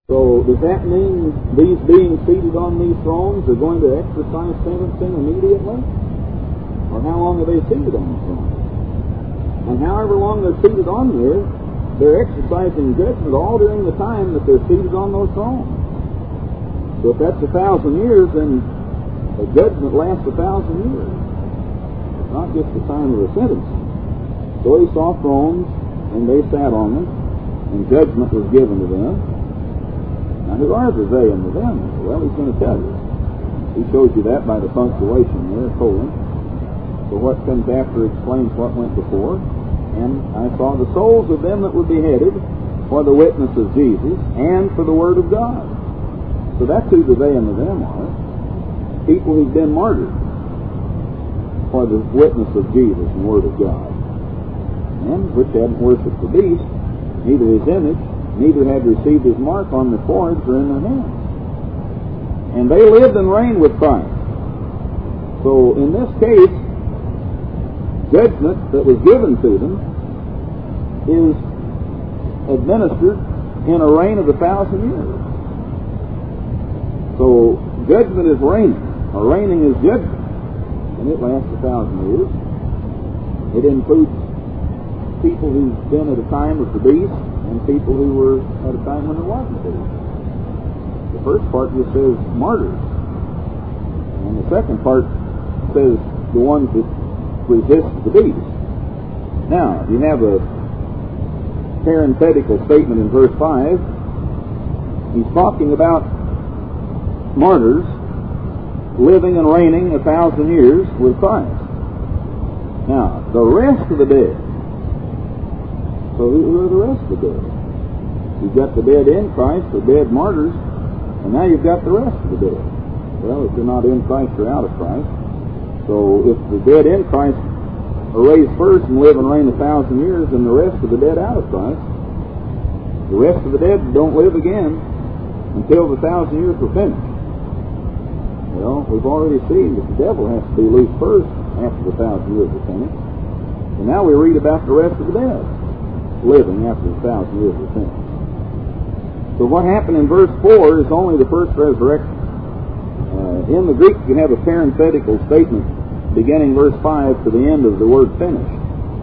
So does that mean these beings seated on these thrones are going to exercise sentencing immediately? Or how long are they seated on the throne? And however long they're seated on there, they're exercising judgment all during the time that they're seated on those thrones. So if that's 1,000 years, then the judgment lasts 1,000 years. It's not just the time of the sentencing. So he saw thrones, and they sat on them, and judgment was given to them. Now, who are the they and the them? Well, he's going to tell you. He shows you that by the punctuation there, colon. So what comes after explains what went before. And I saw the souls of them that were beheaded for the witness of Jesus and for the word of God. So that's who the they and the them are. People who've been martyred for the witness of Jesus and word of God, and which hadn't worshipped the beast, neither his image, neither had received his mark on their foreheads or in their hands. And they lived and reigned with Christ. So in this case, judgment that was given to them is administered in a reign of 1,000 years. So judgment is reigning, or reigning is judgment, and it lasts 1,000 years. It includes people who've been at a time of the beast and people who were at a time when there wasn't a beast. The first part just says martyrs, and the second part says the ones that resist the beast. Now, you have a parenthetical statement in verse 5. He's talking about martyrs living and reigning 1,000 years with Christ. Now, the rest of the dead. So who are the rest of the dead? You've got the dead in Christ, the dead martyrs, and now you've got the rest of the dead. Well, if you're not in Christ, you're out of Christ. So if the dead in Christ are raised first and live and reign 1,000 years, and the rest of the dead out of Christ, the rest of the dead don't live again until the 1,000 years are finished. Well, we've already seen that the devil has to be loosed first after the 1,000 years are finished. And now we read about the rest of the dead living after the 1,000 years are finished. So what happened in verse 4 is only the first resurrection. In the Greek, you have a parenthetical statement beginning verse 5 to the end of the word finished.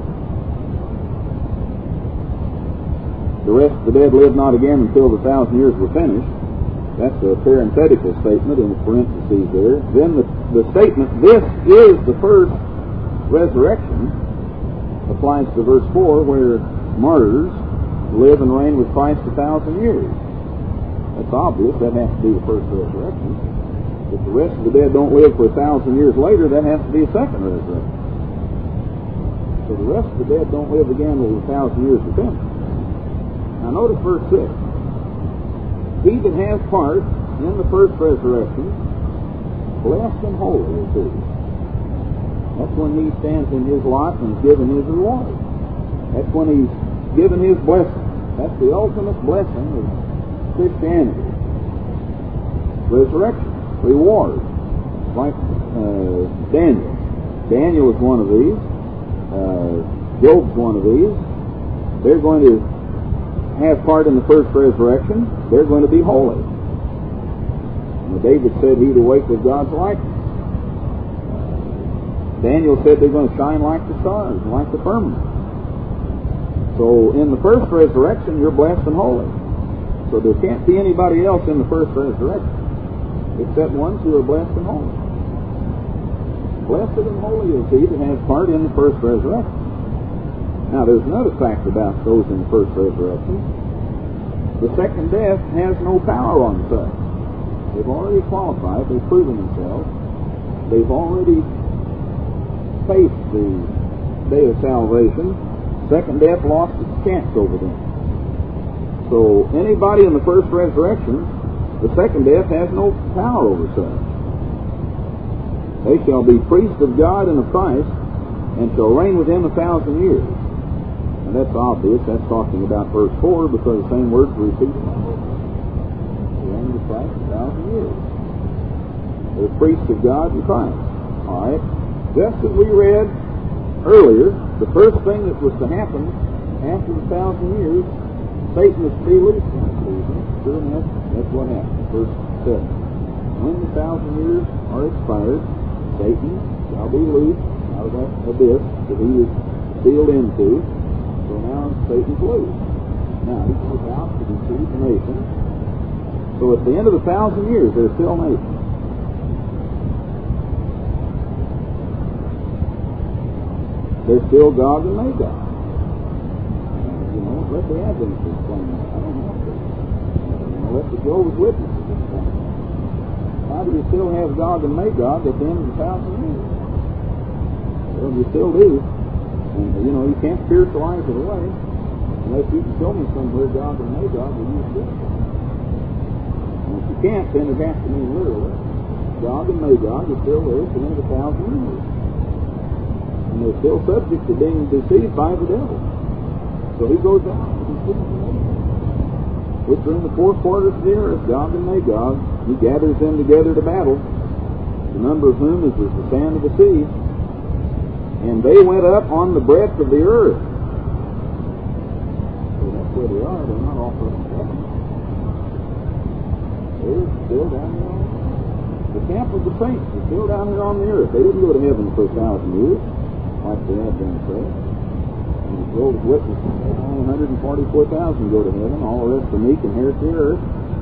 The rest of the dead lived not again until the 1,000 years were finished. That's a parenthetical statement in the parentheses there. Then the statement, this is the first resurrection, applies to verse 4, where martyrs live and reign with Christ 1,000 years. That's obvious. That has to be the first resurrection. If the rest of the dead don't live for 1,000 years later, that has to be a second resurrection. So the rest of the dead don't live again till the 1,000 years are finished. Now notice verse 6. He that has part in the first resurrection, blessed and holy is he. That's when he stands in his lot and is given his reward. That's when he's given his blessing. That's the ultimate blessing of Christianity. Resurrection. Reward. Like Daniel. Daniel is one of these. Job's one of these. They're going to have part in the first resurrection. They're going to be holy. And David said he'd awake with God's likeness. Daniel said they're going to shine like the stars, like the firmament. So in the first resurrection, you're blessed and holy. So there can't be anybody else in the first resurrection except ones who are blessed and holy. Blessed and holy is he that has part in the first resurrection. Now there's another fact about those in the first resurrection. The second death has no power on such. They've already qualified, they've proven themselves, they've already faced the day of salvation. Second death lost its chance over them. So anybody in the first resurrection, the second death has no power over such. They shall be priests of God and of Christ, and shall reign with him 1,000 years. And that's obvious. That's talking about verse 4, because the same words are repeated. Reign with Christ 1,000 years. They're priests of God and Christ. All right. Just as we read earlier, the first thing that was to happen after the 1,000 years, Satan was to be loosed. sure enough, that's what happened. Verse 7. When the 1,000 years are expired, Satan shall be loosed out of that abyss that he was sealed into. So now Satan's loose. Now he goes out to deceive the nations. So at the end of the 1,000 years, there's still nations. There's still Gog and Magog. Let the Adventists explain that. I don't have to. Let the Jehovah's Witnesses explain that. How do you still have Gog and Magog at the end of the 1,000 years? Well, you still do. And, you can't spiritualize it away unless you can show me somewhere Gog and Magog will use this. And if you can't, then it has to mean literally. Gog and Magog are still there at the end of the 1,000 years. And they're still subject to being deceived by the devil. So he goes out and deceives the nations, which are in the four quarters of the earth, Gog and Magog. He gathers them together to battle, the number of whom is as the sand of the sea. And they went up on the breadth of the earth. So that's where they are. They're not off in heaven. They're still down here on the earth. The camp of the saints is still down here on the earth. They didn't go to heaven for 1,000 years, like the Advent said. And the Jehovah's Witnesses, only 144,000 go to heaven. All the rest are meek and inherit the earth.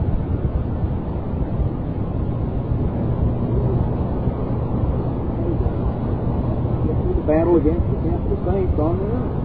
Battle against the camp of the saints on the earth.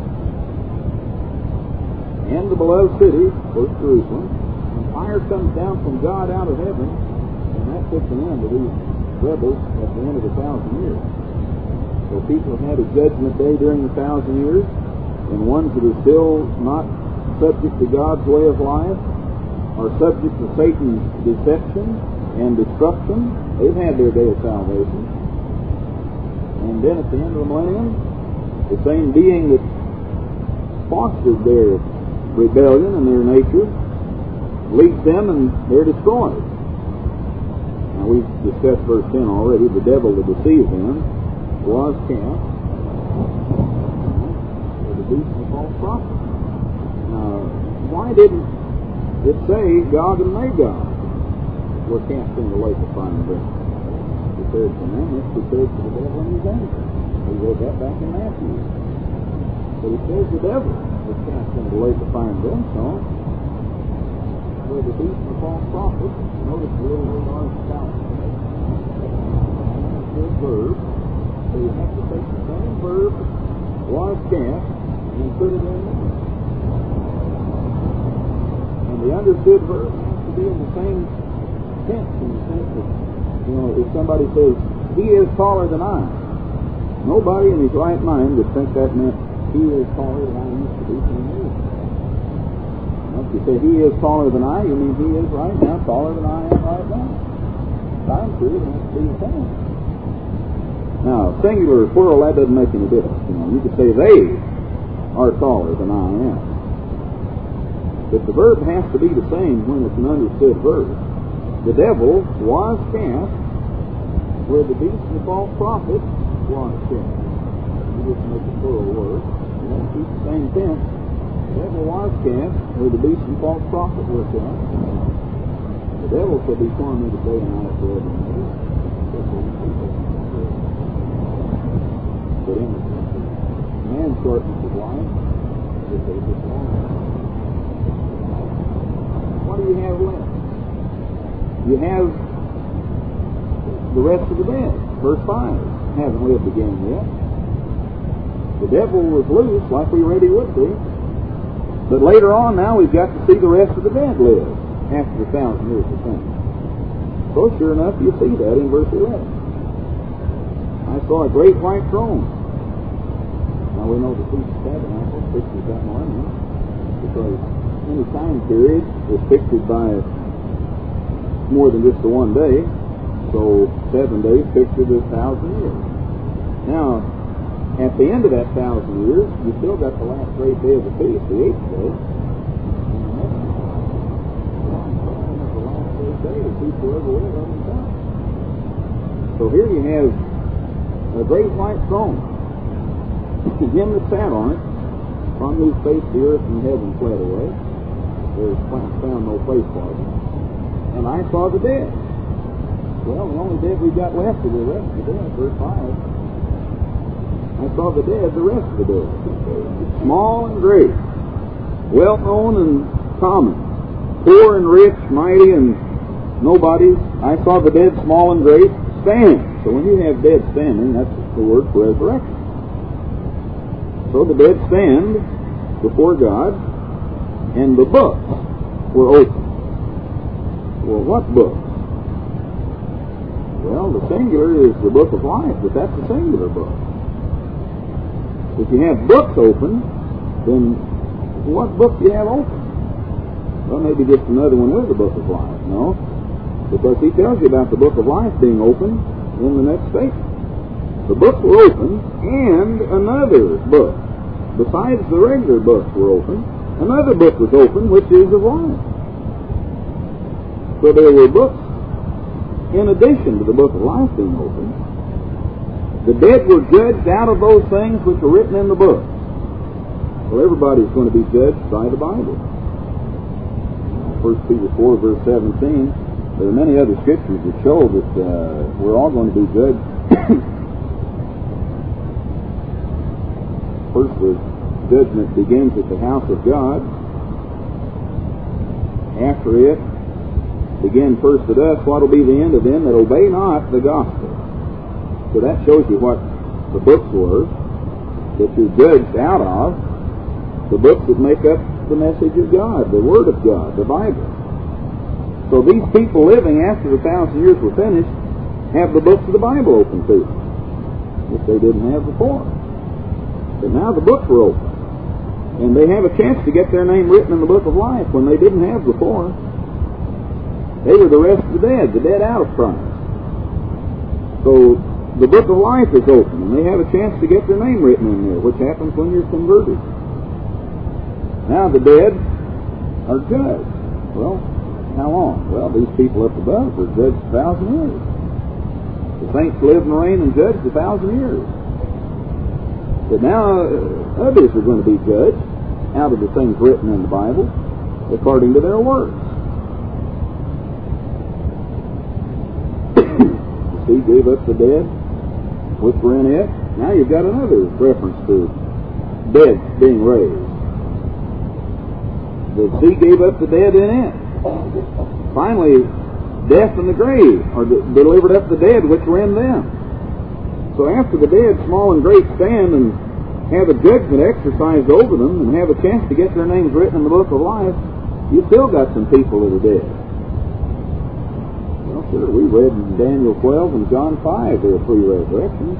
And the beloved city, first Jerusalem, and fire comes down from God out of heaven, and that puts an end to these rebels at the end of the 1,000 years. So people have had a judgment day during the 1,000 years, and ones that are still not subject to God's way of life are subject to Satan's deception and destruction. They've had their day of salvation. And then at the end of the millennium, the same being that fostered their rebellion and their nature leads them and they're destroyed. Now we've discussed verse 10 already. The devil that deceived them was cast. The beast and the false prophet. Now, why didn't it say Gog and Magog were cast into the lake of fire and brimstone? Prepared for them, it's prepared for the devil and his angels. We read that back in Matthew. But it says the devil was cast into the lake of fire and brimstone, where the beast and the false prophet. Notice the little word on the south. Good verb. So you have to take the same verb, was cast, and put it in there. And the understood verb has to be in the same tense, in the sense that, if somebody says, he is taller than I, nobody in his right mind would think that meant he is taller than I used to be 10 years ago. If you say he is taller than I, you mean he is right now taller than I am right now. I'm sure it has to be the same. Now, singular or plural, that doesn't make any difference. You could say they are taller than I am. But the verb has to be the same when it's an understood verb. The devil was cast where the beast and the false prophet was cast. You just make a plural word. You have to keep the same tense. The devil was cast where the beast and false prophet were cast. The devil shall be tormented day and night forever and ever. But in man shortens his life, if they just long. What do you have left? You have the rest of the dead. Verse 5. Haven't lived again yet. The devil was loose like we read he would be. But later on now we've got to see the rest of the dead live after the 1,000 years are finished. So sure enough you see that in verse 11. I saw a great white throne. Now we know the Feast of Tabernacles pictures that millennium because any time period is pictured by more than just the one day, so 7 days pictured as 1,000 years. Now, at the end of that 1,000 years, you still got the last great day of the feast, the 8th day. And the next one is the last great day to keep forever with on the time. So here you have a great white throne, and him that sat on it, from whose face the earth and heaven fled away, There's found no place for them. And I saw the dead. Well, the only dead we got left is the rest of the dead, verse 5. I saw the dead, the rest of the dead. Small and great, well-known and common, poor and rich, mighty and nobodies. I saw the dead, small and great, stand. So when you have dead standing, that's the word for resurrection. So the dead stand before God, and the books were opened. Well, what books? Well, the singular is the book of life, but that's a singular book. If you have books open, then what book do you have open? Well, maybe just another one with the book of life. No, because he tells you about the book of life being open in the next statement. The books were open, and another book, besides the regular books were open, another book was open, which is of life. So there were books in addition to the book of life being open. The dead were judged out of those things which were written in the book. Well, everybody's going to be judged by the Bible. 1 Peter 4, verse 17. There are many other scriptures that show that we're all going to be judged. First, the judgment begins at the house of God. After it, begin first at us, what will be the end of them that obey not the gospel. So that shows you what the books were that you're judged out of, the books that make up the message of God, the Word of God, the Bible. So these people living after the 1,000 years were finished have the books of the Bible open to them, which they didn't have before. But now the books were open, and they have a chance to get their name written in the book of life when they didn't have before. They were the rest of the dead out of Christ. So the book of life is open, and they have a chance to get their name written in there, which happens when you're converted. Now the dead are judged. Well, how long? Well, these people up above are judged 1,000 years. The saints live and reign and judged 1,000 years. But now others are going to be judged out of the things written in the Bible according to their works. He gave up the dead which were in it. Now you've got another reference to dead being raised. The sea gave up the dead in it. Finally, death and the grave are delivered up the dead which were in them. So after the dead, small and great, stand and have a judgment exercised over them and have a chance to get their names written in the book of life, you've still got some people that are dead. Well, sure, we read in Daniel 12 and John 5 there are pre-resurrections.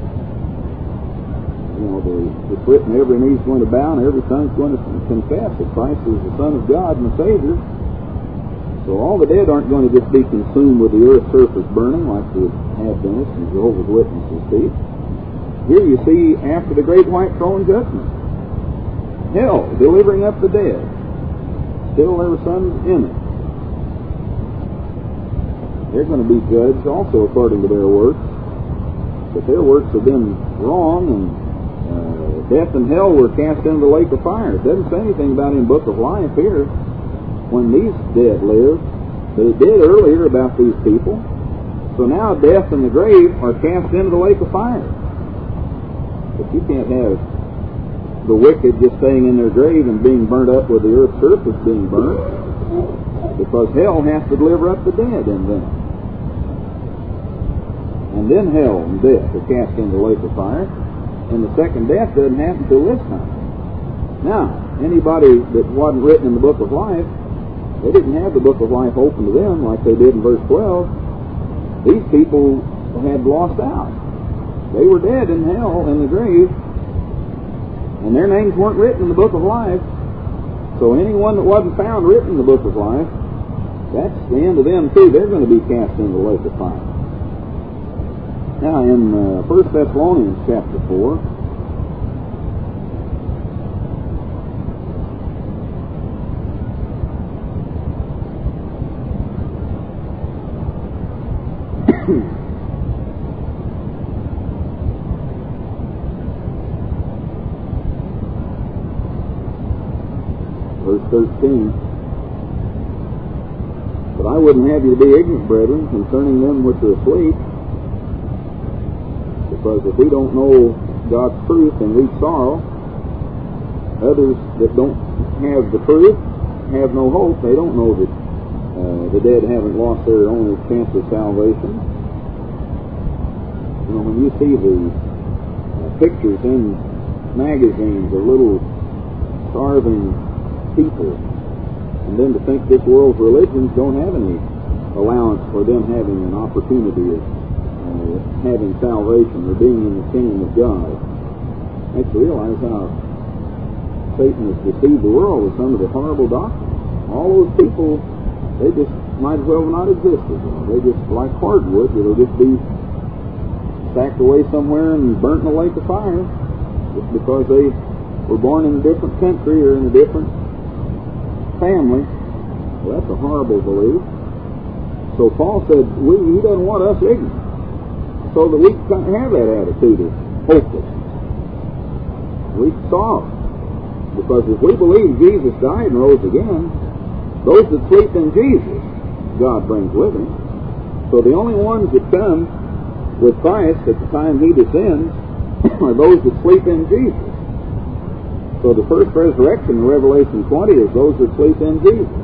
You know, it's written every knee's going to bow and every tongue's going to confess that Christ is the Son of God and the Savior. So all the dead aren't going to just be consumed with the earth's surface burning like the Adventists and Jehovah's Witnesses see. Here you see, after the great white throne judgment, hell delivering up the dead. Still there were some in it. They're going to be judged also according to their works. But their works have been wrong, and death and hell were cast into the lake of fire. It doesn't say anything about in the book of life here when these dead lived, but it did earlier about these people. So now death and the grave are cast into the lake of fire. But you can't have the wicked just staying in their grave and being burnt up with the earth's surface being burnt, because hell has to deliver up the dead in them. And then hell and death are cast into the lake of fire, and the second death doesn't happen until this time. Now, anybody that wasn't written in the book of life, they didn't have the book of life open to them like they did in verse 12. These people had lost out. They were dead in hell in the grave, and their names weren't written in the book of life. So anyone that wasn't found written in the book of life, that's the end of them too. They're going to be cast into the lake of fire. Now in 1 Thessalonians chapter 4, verse 13, But I wouldn't have you to be ignorant, brethren, concerning them which are asleep. Because if we don't know God's truth and we sorrow, others that don't have the truth have no hope. They don't know that the dead haven't lost their only chance of salvation. You know, when you see the pictures in magazines of little starving people, and then to think this world's religions don't have any allowance for them having an opportunity of having salvation or being in the kingdom of God, makes you realize how Satan has deceived the world with some of the horrible doctrines. All those people, they just might as well not exist. They just like hardwood. It'll just be stacked away somewhere and burnt in a lake of fire just because they were born in a different country or in a different family. Well, that's a horrible belief. So Paul said, he doesn't want us ignorant, so that we can have that attitude of hopelessness. We saw it. Because if we believe Jesus died and rose again, those that sleep in Jesus, God brings with him. So the only ones that come with Christ at the time he descends are those that sleep in Jesus. So the first resurrection in Revelation 20 is those that sleep in Jesus.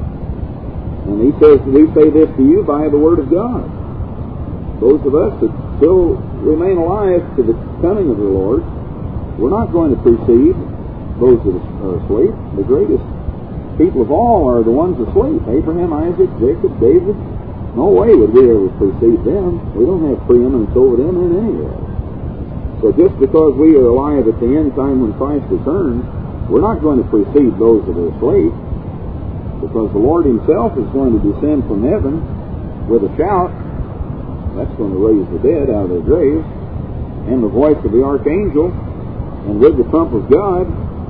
And he says, we say this to you by the word of God. Those of us that still remain alive to the coming of the Lord, we're not going to precede those that are asleep. The greatest people of all are the ones asleep. Abraham, Isaac, Jacob, David. No way would we ever precede them. We don't have preeminence over them in any way. So just because we are alive at the end time when Christ returns, we're not going to precede those that are asleep, because the Lord himself is going to descend from heaven with a shout. That's going to raise the dead out of their graves, and the voice of the archangel, and with the trump of God.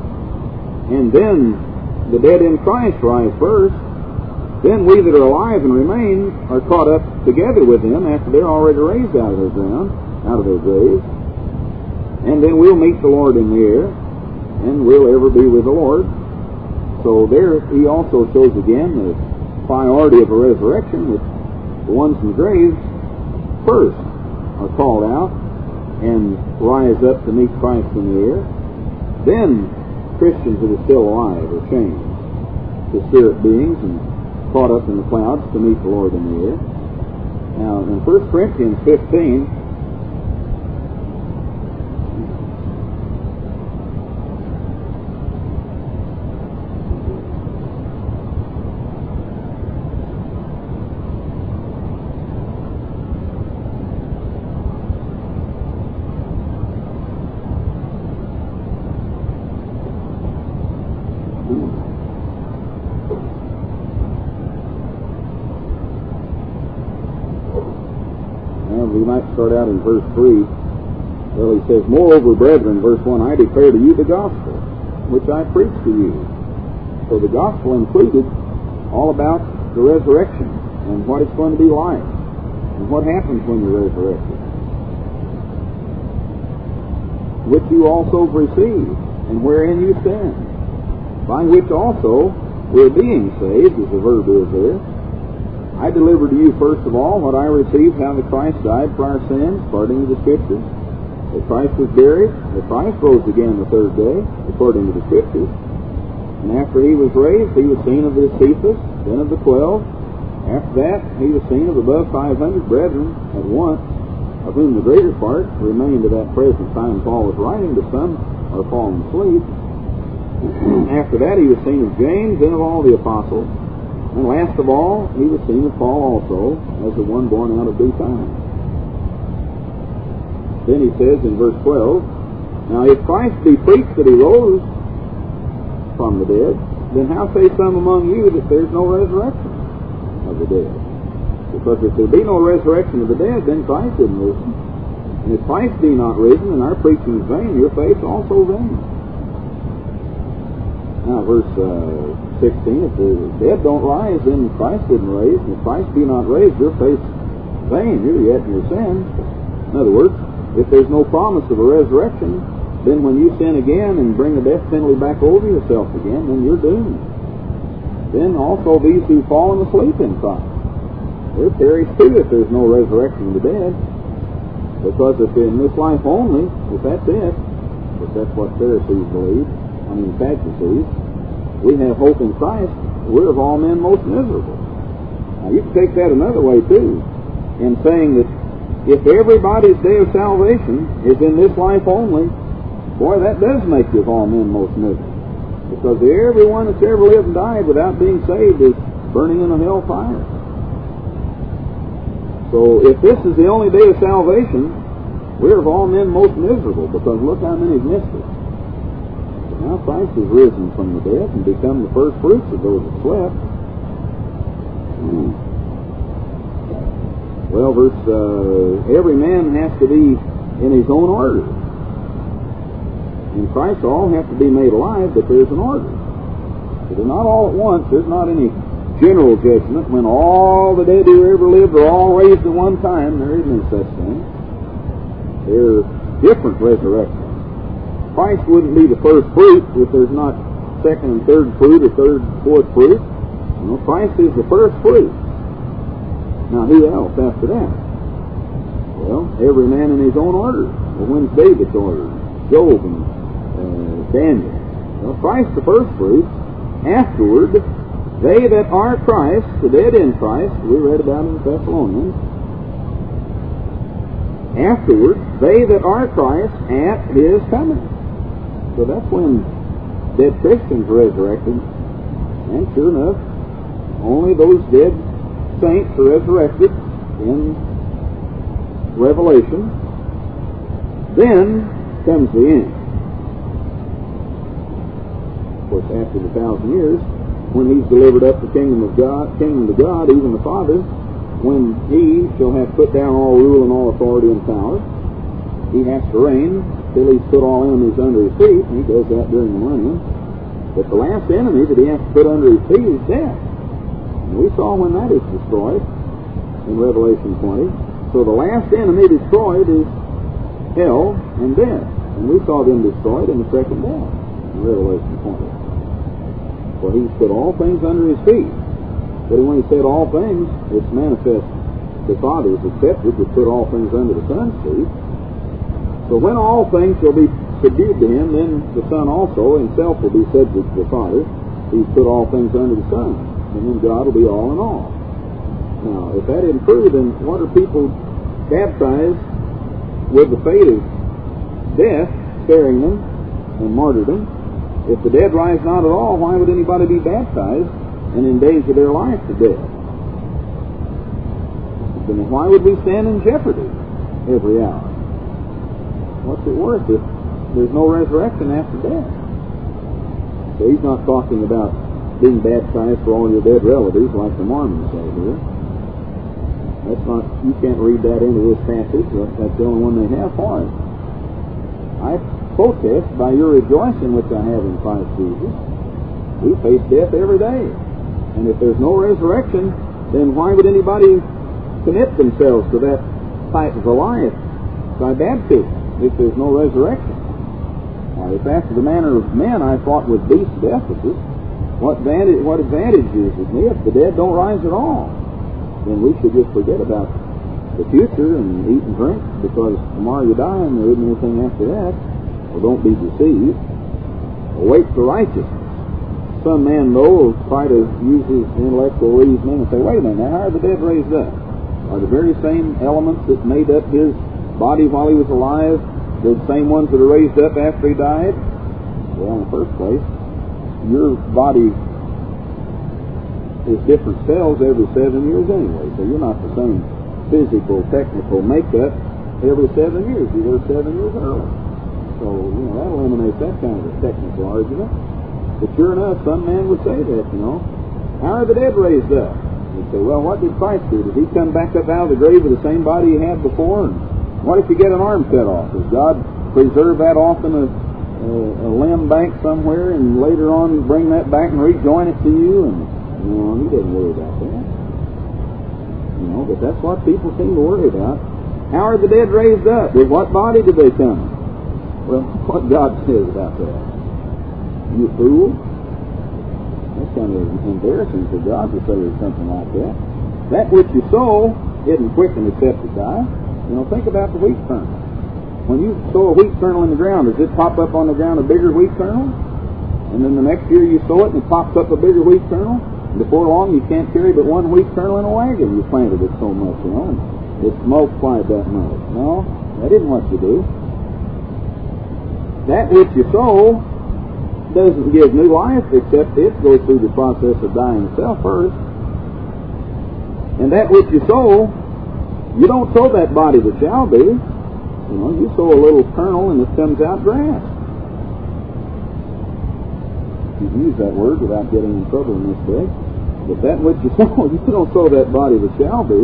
And then the dead in Christ rise first. Then we that are alive and remain are caught up together with them after they're already raised out of their ground, out of their graves. And then we'll meet the Lord in the air, and we'll ever be with the Lord. So there he also shows again the priority of a resurrection, that the ones in the graves first are called out and rise up to meet Christ in the air. Then Christians that are still alive are changed to spirit beings and caught up in the clouds to meet the Lord in the air. Now, in 1 Corinthians 15, we might start out in verse 3. Well, he says, moreover, brethren, verse 1, I declare to you the gospel, which I preach to you. So the gospel included all about the resurrection and what it's going to be like and what happens when you're resurrected, which you also received and wherein you stand, by which also we're being saved, as the verb is there. I delivered to you first of all what I received, how that Christ died for our sins, according to the Scriptures, that Christ was buried, that Christ rose again the third day, according to the Scriptures. And after he was raised, he was seen of the Cephas, then of the 12. After that, he was seen of above 500 brethren at once, of whom the greater part remained to that present time Paul was writing, but some are fallen asleep. After that, he was seen of James, then of all the apostles. And last of all, he was seen of Paul also, as the one born out of due time. Then he says in verse 12, now if Christ be preached that he rose from the dead, then how say some among you that there's no resurrection of the dead? Because if there be no resurrection of the dead, then Christ isn't risen. And if Christ be not risen, and our preaching is vain, your faith also vain. Now verse 16, if the dead don't rise, then Christ didn't raise. And if Christ be not raised, your faith's vain. You're yet in your sin. In other words, if there's no promise of a resurrection, then when you sin again and bring the death penalty back over yourself again, then you're doomed. then also these who've fallen asleep in Christ. They're perished too if there's no resurrection of the dead. Because if in this life only, if that's it, if that's what Pharisees believe, Sadducees, we have hope in Christ, we're of all men most miserable. Now you can take that another way too, in saying that if everybody's day of salvation is in this life only, boy, that does make you of all men most miserable. Because everyone that's ever lived and died without being saved is burning in a hell fire. So if this is the only day of salvation, we're of all men most miserable, because look how many have missed it. But now Christ has risen from the dead and become the first fruits of those that slept. Well, every man has to be in his own order. In Christ all have to be made alive, but there's an order. So they're not all at once. There's not any general judgment when all the dead who ever lived are all raised at one time. There is no such thing. They're different resurrections. Christ wouldn't be the first fruit if there's not second and third fruit or third, fourth fruit. Christ is the first fruit. Now, who else after that? Well, every man in his own order. Well, when's David's order? Job and Daniel. Well, Christ the first fruit. Afterward, they that are Christ, the dead in Christ, we read about in Thessalonians. Afterward, they that are Christ at His coming. So that's when dead Christians resurrected. And sure enough, only those dead saints are resurrected in Revelation. Then comes the end. Of course, after the 1,000 years, when He's delivered up the kingdom to God, even the Father, when He shall have put down all rule and all authority and power, He has to reign till He's put all enemies under His feet, and He does that during the millennium. But the last enemy that He has to put under His feet is death. And we saw when that is destroyed in Revelation 20. So the last enemy destroyed is hell and death. And we saw them destroyed in the second death in Revelation 20. For He's put all things under His feet. But when He said all things, it's manifest the Father is accepted to put all things under the Son's feet. So when all things shall be subdued to Him, then the Son also Himself will be subject to the Father. He's put all things under the Son. And then God will be all in all. Now, if that isn't true, then what are people baptized with the fate of death sparing them and martyrdom? If the dead rise not at all, why would anybody be baptized and endanger their life to death? Then why would we stand in jeopardy every hour? What's it worth if there's no resurrection after death? So He's not talking about being baptized for all your dead relatives like the Mormons say here. That's not, you can't read that into this passage. That's the only one they have for it. I protest by your rejoicing which I have in Christ Jesus. We face death every day. And if there's no resurrection, then why would anybody commit themselves to that type of a life by baptism if there's no resurrection? Now, if after the manner of men I fought with beasts of Ephesus, what advantage is it me if the dead don't rise at all? Then we should just forget about the future and eat and drink, because tomorrow you die and there isn't anything after that. Well, don't be deceived. Await for righteousness. Some man, though, will try to use his intellectual reasoning and say, wait a minute, now how are the dead raised up? Are the very same elements that made up his body while he was alive the same ones that are raised up after he died? Well, in the first place, your body is different cells every 7 years anyway, so you're not the same physical, technical makeup every 7 years. You were 7 years early. So, that eliminates that kind of a technical argument. But sure enough, some man would say that, How are the dead raised up? You'd say, well, what did Christ do? Did He come back up out of the grave with the same body He had before? And what if you get an arm cut off? Does God preserve that off in a limb bank somewhere and later on bring that back and rejoin it to you? And He didn't worry about that. But that's what people seem to worry about. How are the dead raised up? With what body did they come? Well, what God says about that. You fool. That's kind of embarrassing for God to say something like that. That which you sow isn't quickened except it die. Think about the wheat kernel. When you sow a wheat kernel in the ground, does it pop up on the ground a bigger wheat kernel? And then the next year you sow it and it pops up a bigger wheat kernel? And before long you can't carry but one wheat kernel in a wagon. You planted it so much, and it's multiplied that much. No, that isn't what you do. That which you sow doesn't give new life except it goes through the process of dying itself first. And that which you sow, you don't sow that body that shall be. You sow a little kernel and it comes out grass. You can use that word without getting in trouble in this day. But that which you sow, you don't sow that body that shall be.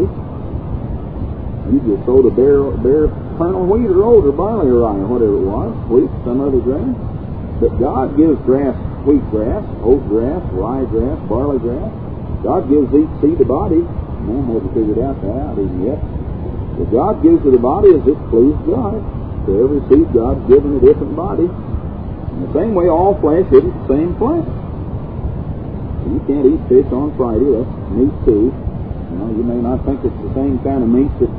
You just sow the bare kernel wheat or oat or barley or rye or whatever it was, wheat, some other grass. But God gives grass, wheat grass, oat grass, rye grass, barley grass. God gives each seed a body. Man hasn't figured out that even yet. But God gives it a body as it pleased God. To every seed, God's given a different body. In the same way, all flesh isn't the same flesh. You can't eat fish on Friday. That's meat too. You may not think it's the same kind of meat that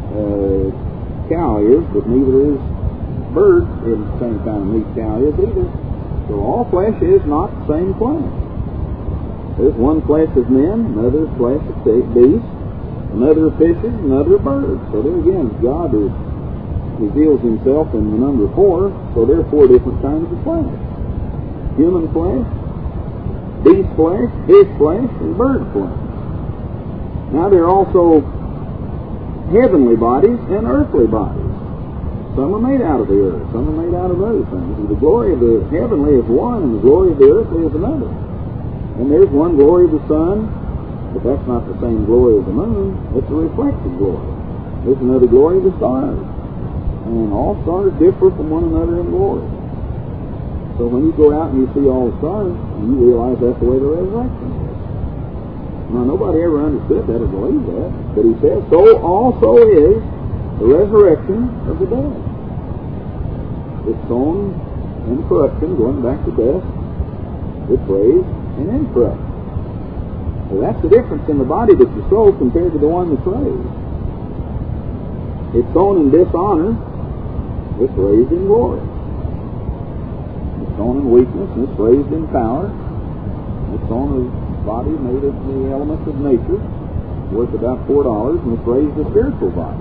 cow is, but neither is bird isn't the same kind of meat cow is either. So all flesh is not the same flesh. There's one flesh of men, another flesh of beasts, another of fishes, another of birds. So there again, God reveals himself in the number 4, so there are 4 different kinds of flesh. Human flesh, beast flesh, fish flesh, and bird flesh. Now there are also heavenly bodies and earthly bodies. Some are made out of the earth, some are made out of other things. The glory of the heavenly is one, and the glory of the earthly is another. And there's one glory of the sun, but that's not the same glory of the moon. It's a reflected glory. There's another glory of the stars. And all stars differ from one another in glory. So when you go out and you see all the stars, you realize that's the way the resurrection is. Now, nobody ever understood that or believed that. But he says, so also is the resurrection of the dead. It's sown in corruption, going back to death. It's raised in incorruption. So that's the difference in the body that you sow compared to the one that's raised. It's sown in dishonor. It's raised in glory. It's sown in weakness, and it's raised in power. It's sown a body made of the elements of nature, worth about $4, and it's raised a spiritual body.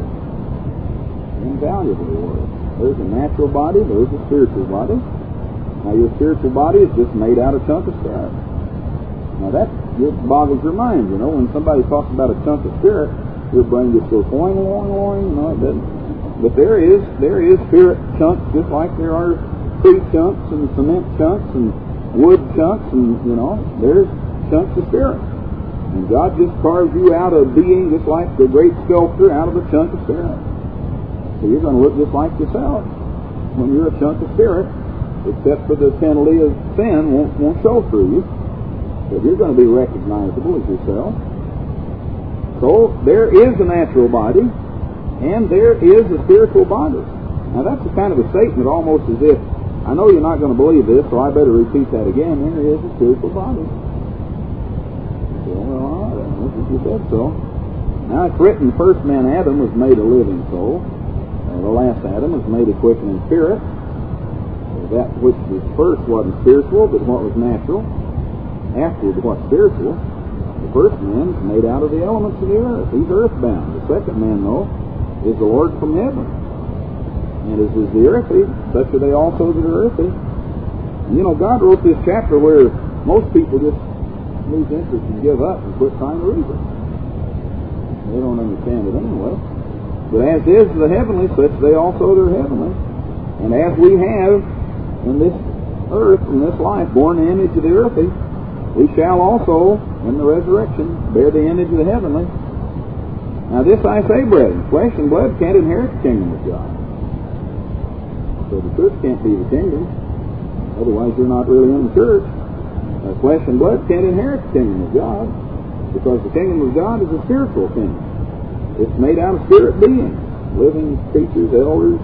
Invaluably worth. There's a natural body, there's a spiritual body. Now your spiritual body is just made out of a chunk of spirit. Now that just boggles your mind, when somebody talks about a chunk of spirit, your brain just goes boing, boing, boing, it doesn't. But there is spirit chunks, just like there are tree chunks and cement chunks and wood chunks, and there's chunks of spirit. And God just carves you out of being just like the great sculptor out of a chunk of spirit. So you're going to look just like yourself when you're a chunk of spirit, except for the penalty of sin won't show through you. But you're going to be recognizable as yourself. So there is a natural body, and there is a spiritual body. Now that's a kind of a statement almost as if, I know you're not going to believe this, so I better repeat that again. There is a spiritual body. Well, all right, if you said so. Now it's written, the first man Adam was made a living soul. The last Adam was made a quickening spirit. That which was first wasn't spiritual, but what was natural. Afterward, what's spiritual. The first man is made out of the elements of the earth. He's earthbound. The second man, though, is the Lord from heaven. And as is the earthly, such are they also that are earthly. And God wrote this chapter where most people just lose interest and give up and quit trying to read it. They don't understand it anyway. But as is the heavenly, such they also that are heavenly. And as we have in this earth, in this life, borne the image of the earthly, we shall also, in the resurrection, bear the image of the heavenly. Now this I say, brethren, flesh and blood can't inherit the kingdom of God. So the church can't be the kingdom. Otherwise you're not really in the church. Flesh and blood can't inherit the kingdom of God, because the kingdom of God is a spiritual kingdom. It's made out of spirit beings, living creatures, elders,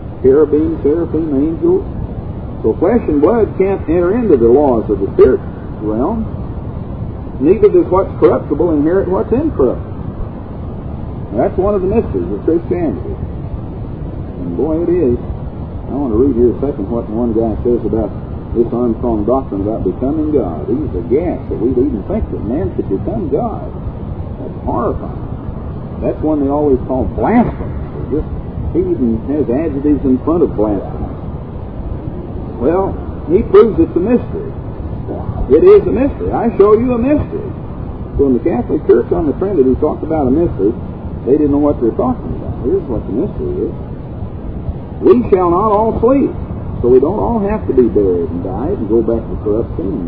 cherubim, seraphim, angels. So flesh and blood can't enter into the laws of the Spirit realm, neither does what's corruptible inherit what's incorruptible. Now, that's one of the mysteries of Christianity. And boy, it is. I want to read here a second what one guy says about this Armstrong doctrine about becoming God. He's aghast that we'd even think that man could become God. That's horrifying. That's one they always call blasphemous. He even has adjectives in front of blasphemous. Well, he proves it's a mystery. It is a mystery. I show you a mystery. So in the Catholic Church on the Trinity talked about a mystery, they didn't know what they're talking about. Here's what the mystery is. We shall not all sleep. So we don't all have to be buried and died and go back to corruption.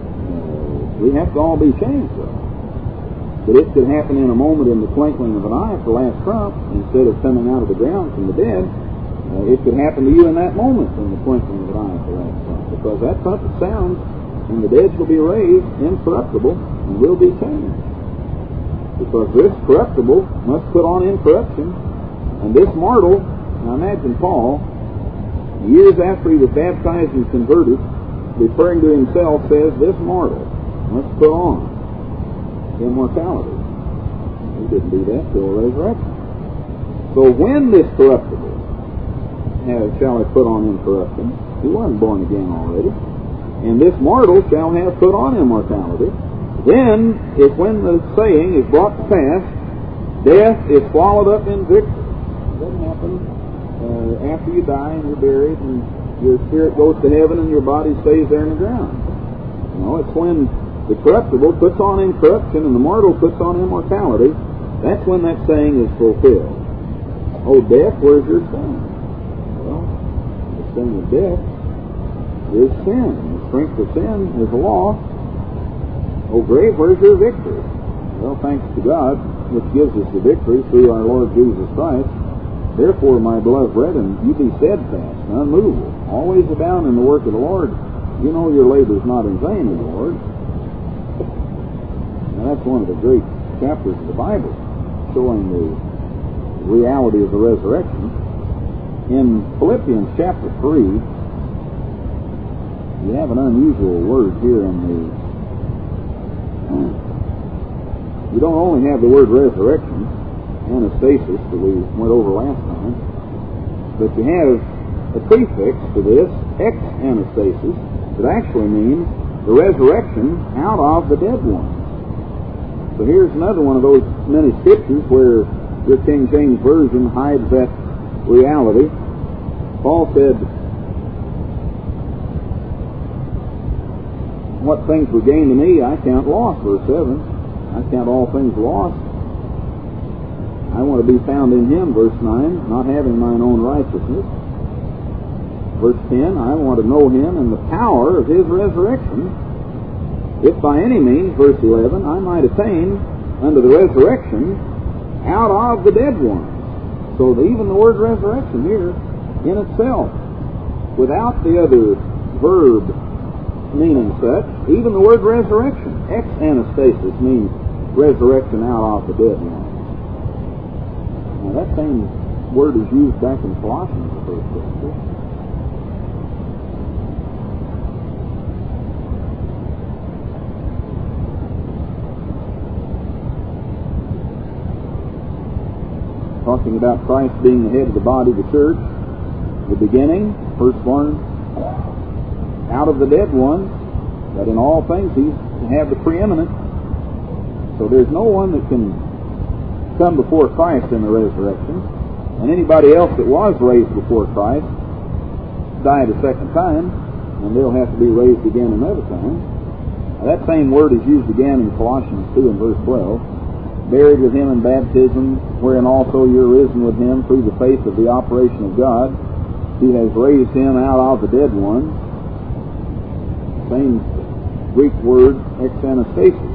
We have to all be changed, though. But it could happen in a moment, in the twinkling of an eye, at the last trump, instead of coming out of the ground from the dead. It could happen to you in that moment, in the twinkling of an eye, at the last trump. Because that trumpet sounds, and the dead shall be raised incorruptible and will be changed. Because this corruptible must put on incorruption, and this mortal. Now imagine Paul, years after he was baptized and converted, referring to himself, says, this mortal must put on immortality. He didn't do that till resurrection. So when this corruptible shall have put on incorruption, he wasn't born again already, and this mortal shall have put on immortality, then, if when the saying is brought to pass, death is swallowed up in victory. It doesn't happen after you die and you're buried and your spirit goes to heaven and your body stays there in the ground. No, it's when the corruptible puts on incorruption and the mortal puts on immortality, that's when that saying is fulfilled. Oh, death, where's your sting? Well, the sting of death is sin. The strength of sin is the law. Oh, grave, where's your victory? Well, thanks to God, which gives us the victory through our Lord Jesus Christ. Therefore, my beloved brethren, you be steadfast and unmovable, always abound in the work of the Lord. You know your labor is not in vain in the Lord. Now, that's one of the great chapters of the Bible, showing the reality of the resurrection. In Philippians chapter 3, you have an unusual word here in the... You don't only have the word resurrection, anastasis, that we went over last time, but you have a prefix to this, ex-anastasis, that actually means the resurrection out of the dead ones. So here's another one of those many scriptures where your King James Version hides that reality. Paul said, what things were gained to me, I count loss, verse 7. I count all things lost. I want to be found in Him, verse 9, not having mine own righteousness. Verse 10, I want to know Him and the power of His resurrection, if by any means, verse 11, I might attain unto the resurrection out of the dead ones. So even the word resurrection here, in itself, without the other verb meaning such, even the word resurrection, ex-anastasis, means resurrection out of the dead ones. Now that same word is used back in Colossians, the first chapter. Talking about Christ being the head of the body of the church, the beginning, firstborn, out of the dead ones, that in all things He's to have the preeminence. So there's no one that can come before Christ in the resurrection, and anybody else that was raised before Christ died a second time, and they'll have to be raised again another time. Now, that same word is used again in Colossians 2 and verse 12. Buried with Him in baptism, wherein also you're risen with Him through the faith of the operation of God. He has raised Him out of the dead ones. Same Greek word, ex-anastasis.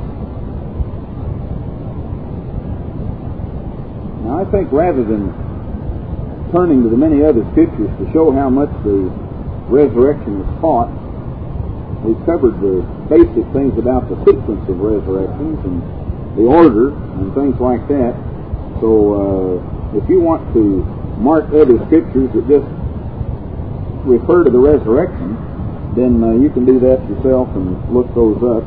Now, I think rather than turning to the many other scriptures to show how much the resurrection is taught, we've covered the basic things about the sequence of resurrections and the order and things like that. So if you want to mark other scriptures that just refer to the resurrection, then you can do that yourself and look those up.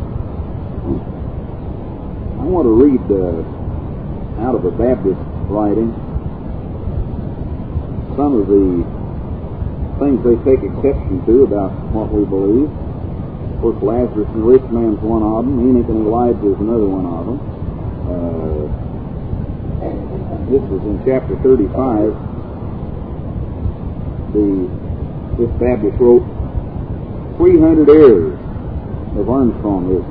I want to read out of a Baptist writing some of the things they take exception to about what we believe. Of course, Lazarus and the rich man's one of them. Enoch and Elijah is another one of them. This was in chapter 35. This Baptist wrote 300 errors of Armstrongism.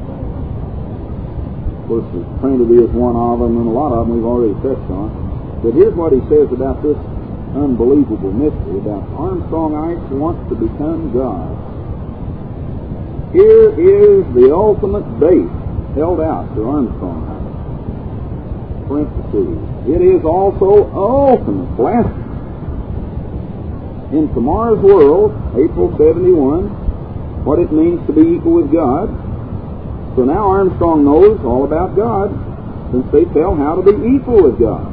Of course, the Trinity is one of them, and a lot of them we've already touched on. But here's what he says about this unbelievable mystery about Armstrongites want to become God. Here is the ultimate bait held out to Armstrongites. Parentheses. It is also ultimate blasphemy. In Tomorrow's World, April 71, what it means to be equal with God. So now Armstrong knows all about God, since they tell how to be equal with God.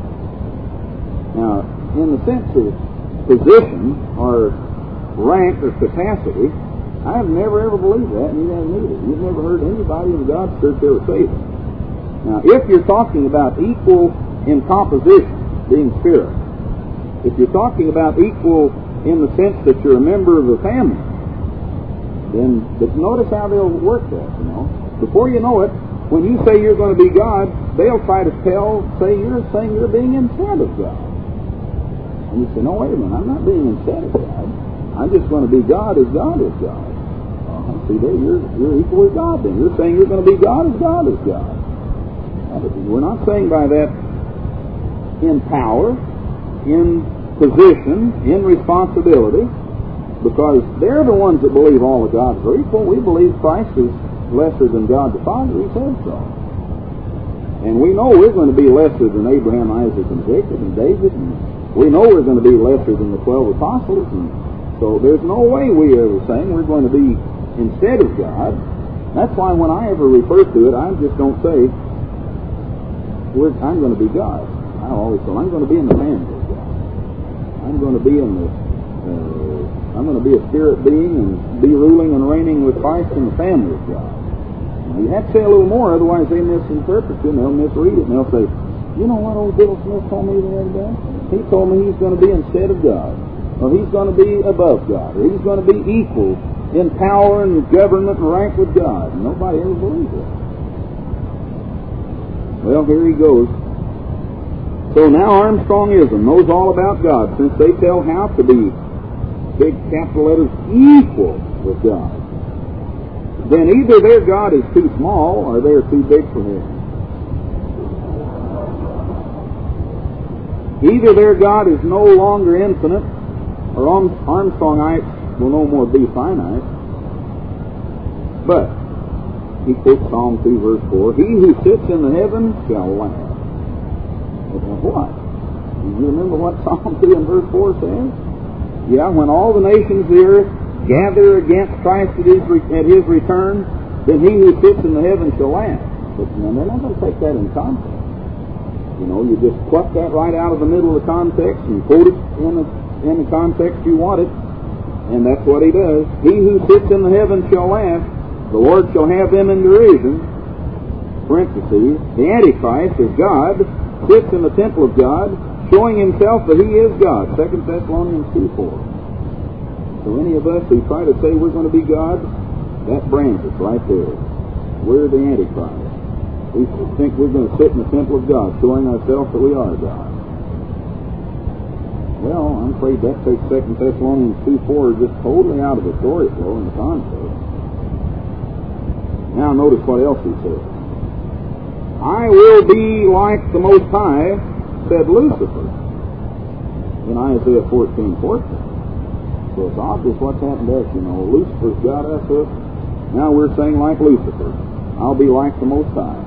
Now, in the sense of position or rank or capacity, I have never ever believed that, and you haven't either. You've never heard anybody in God's church ever say that. Now, if you're talking about equal in composition, being spirit, if you're talking about equal in the sense that you're a member of the family, then notice how they'll work that, you know. Before you know it, when you say you're going to be God, they'll try to say you're saying you're being instead of God. And you say, no, wait a minute, I'm not being instead of God. I'm just going to be God as God is God. See, there, you're equal with God then. You're saying you're going to be God as God is God. We're not saying by that in power, in position, in responsibility, because they're the ones that believe all the gods are equal. We believe Christ is lesser than God the Father. He says so. And we know we're going to be lesser than Abraham, Isaac, and Jacob, and David, and we know we're going to be lesser than the 12 apostles, and so there's no way we are saying we're going to be instead of God. That's why when I ever refer to it, I just don't say, I'm going to be God. I always say, I'm going to be in the family of God. I'm going to be I'm going to be a spirit being and be ruling and reigning with Christ in the family of God. Now, you have to say a little more, otherwise they misinterpret it and they'll misread it, and they'll say, you know what old Bill Smith told me the other day? He told me he's going to be instead of God, or he's going to be above God, or he's going to be equal in power and government and rank with God. And nobody ever believed it. Well, here he goes. So now Armstrongism knows all about God, since they tell how to be, big capital letters, equal with God. Then either their God is too small or they're too big for him. Either their God is no longer infinite, or Armstrongites will no more be finite. But, he quotes Psalm 2 verse 4, he who sits in the heaven shall laugh. What? Do you remember what Psalm 2 and verse 4 says? Yeah, when all the nations of the earth gather against Christ at his return, then he who sits in the heaven shall laugh. But they're not going to take that in context. You know, you just pluck that right out of the middle of the context and quote it in the context you want it, and that's what he does. He who sits in the heaven shall laugh. The Lord shall have them in derision. Parentheses, the Antichrist is God, sits in the temple of God, showing himself that he is God. 2 Thessalonians 2:4. So any of us who try to say we're going to be God, that brands us right there. We're the Antichrist. We think we're going to sit in the temple of God, showing ourselves that we are God. Well, I'm afraid that takes 2 Thessalonians 2:4 just totally out of the story flow in the context. Now notice what else he says. I will be like the Most High, said Lucifer, in Isaiah 14:14. So it's obvious what's happened to us, you know. Lucifer's got us up. Now we're saying like Lucifer, I'll be like the Most High.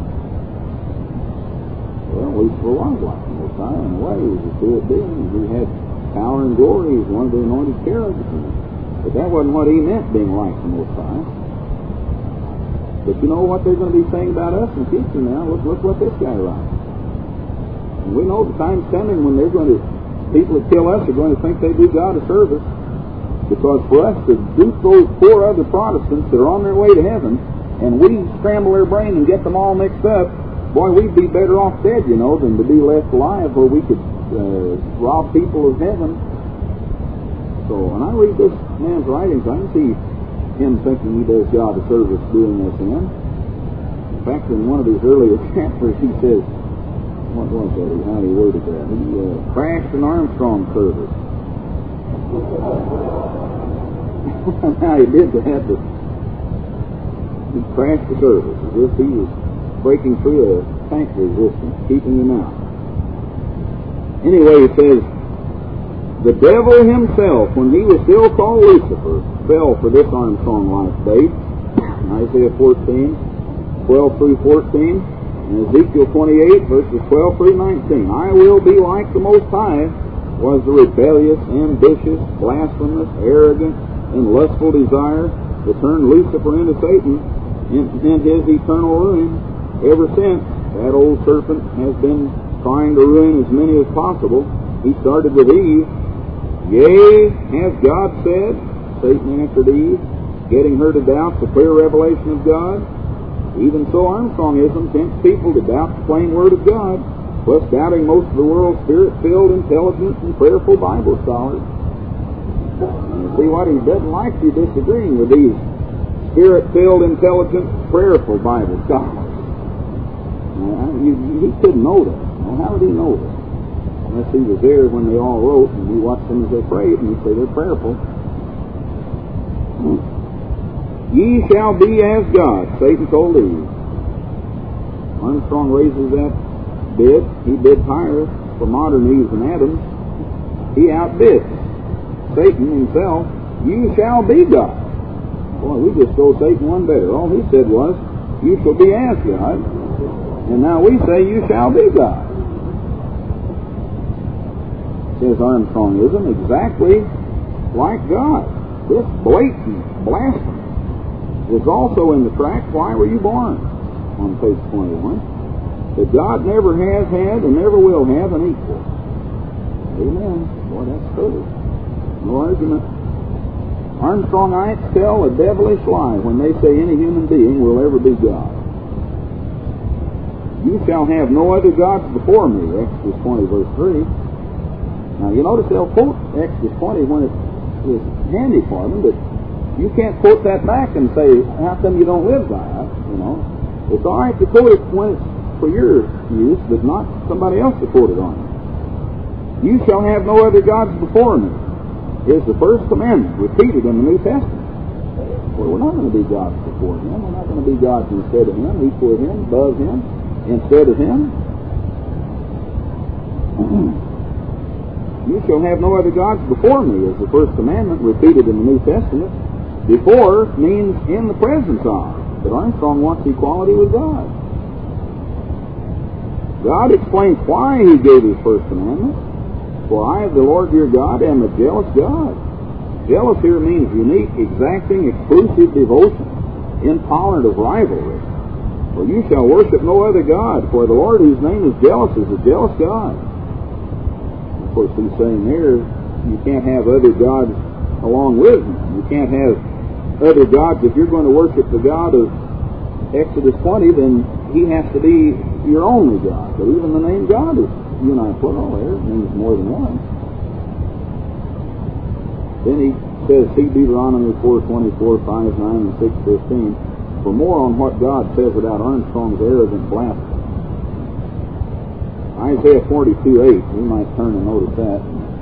Well, Lucifer was like the Most High in a way. He was a spirit being. He had power and glory. He was one of the anointed cherubs. But that wasn't what he meant, being like the Most High. But you know what they're going to be saying about us in the future now? Look what this guy writes. And we know the time's coming when people that kill us are going to think they do God a service. Because for us to dupe those poor other Protestants that are on their way to heaven, and we scramble their brain and get them all mixed up, boy, we'd be better off dead, you know, than to be left alive where we could rob people of heaven. So when I read this man's writings, I can see him thinking he does God a service doing this in. In fact, in one of his earlier chapters, he says, what was that? How he worded that? He crashed an Armstrong service. Now he did that, but he crashed the service as if he was breaking through a tank resistance, keeping him out. Anyway, he says, the devil himself, when he was still called Lucifer, fell for this Armstrong life bait. Isaiah 14, 12 through 14, and Ezekiel 28, verses 12 through 19. I will be like the Most High, was the rebellious, ambitious, blasphemous, arrogant, and lustful desire to turn Lucifer into Satan and his eternal ruin. Ever since, that old serpent has been trying to ruin as many as possible. He started with Eve. Yea, has God said? Satan answered Eve, getting her to doubt the clear revelation of God. Even so, Armstrongism tempts people to doubt the plain Word of God, plus doubting most of the world's spirit-filled, intelligent, and prayerful Bible scholars. And see what he doesn't like you disagreeing with these spirit-filled, intelligent, prayerful Bible scholars. He couldn't know that. Well, how would he know that? Unless he was there when they all wrote, and he watched them as they prayed, and he'd say they're prayerful. Ye shall be as God, Satan told Eve. Armstrong raises that bid. He bids higher for modern Eves and Adams. He outbids Satan himself. You shall be God. Boy, we just throw Satan one better. All he said was, you shall be as God. And now we say, you shall be God. Says Armstrongism, exactly like God. This blatant blasphemy is also in the tract, Why Were You Born? On page 21. That God never has had and never will have an equal. Amen. Boy, that's true. No argument. Armstrongites tell a devilish lie when they say any human being will ever be God. You shall have no other gods before me, Exodus 20, verse 3. Now, you notice they'll quote Exodus 20 when it is handy for them, but you can't quote that back and say, how come you don't live by it, you know? It's all right to quote it when it's for your use, but not somebody else to quote it on. You shall have no other gods before me is the first commandment repeated in the New Testament. Well, we're not going to be gods before him. We're not going to be gods instead of him, equal to him, above him, instead of him. You shall have no other gods before me is the first commandment repeated in the New Testament. Before means in the presence of. But Armstrong wants equality with God. God explains why he gave his first commandment. For I, the Lord your God, am a jealous God. Jealous here means unique, exacting, exclusive devotion, intolerant of rivalry. For you shall worship no other God, for the Lord whose name is jealous is a jealous God. Of course, he's saying there, you can't have other gods along with him. You can't have other gods. If you're going to worship the God of Exodus 20, then he has to be your only God. But even the name God is uniplural there. It means more than one. Then he says, see Deuteronomy 4:24, 5:9, and 6:15 for more on what God says about Armstrong's arrogant blasphemy. Isaiah 42:8, we might turn and notice that.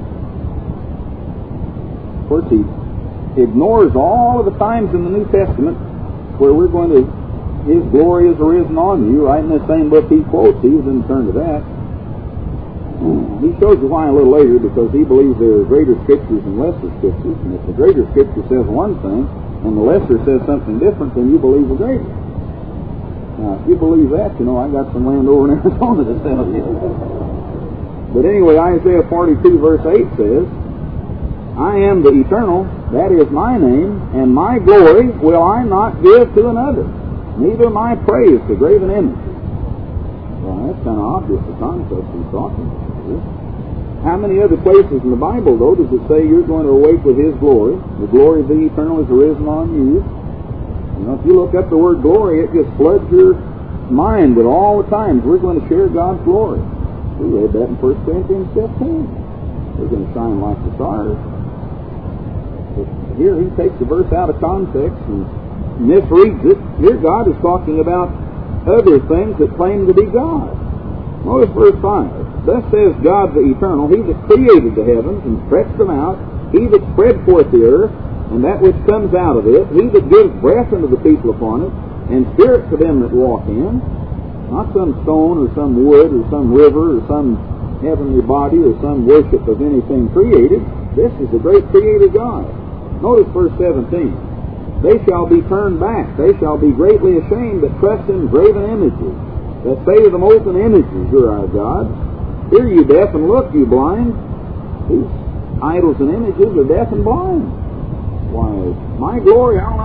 Of course, he ignores all of the times in the New Testament where we're going to, his glory is arisen on you, right in the same book he quotes. He didn't turn to that. He shows you why a little later, because he believes there are greater scriptures and lesser scriptures, and if the greater scripture says one thing and the lesser says something different, then you believe the greater. Now, if you believe that, you know, I got some land over in Arizona to sell you. But anyway, Isaiah 42 verse 8 says, I am the eternal, that is my name, and my glory will I not give to another, neither my praise to graven image. Well, that's kind of obvious, the context he's talking about here. How many other places in the Bible, though, does it say you're going to awake with His glory? The glory of the eternal is arisen on you. You know, if you look up the word glory, it just floods your mind with all the times we're going to share God's glory. We read that in 1 Corinthians 15. We're going to shine like the stars. But here he takes the verse out of context and misreads it. Here God is talking about other things that claim to be God. Notice verse 5. Thus says God the eternal, He that created the heavens and stretched them out, He that spread forth the earth, and that which comes out of it, He that gives breath unto the people upon it, and spirit to them that walk in. Not some stone or some wood or some river or some heavenly body or some worship of anything created. This is the great Creator God. Notice verse 17. They shall be turned back. They shall be greatly ashamed that trust in graven images, that say to the molten images, You're our God. Hear you deaf and look, you blind. These idols and images are deaf and blind. Why, my glory, how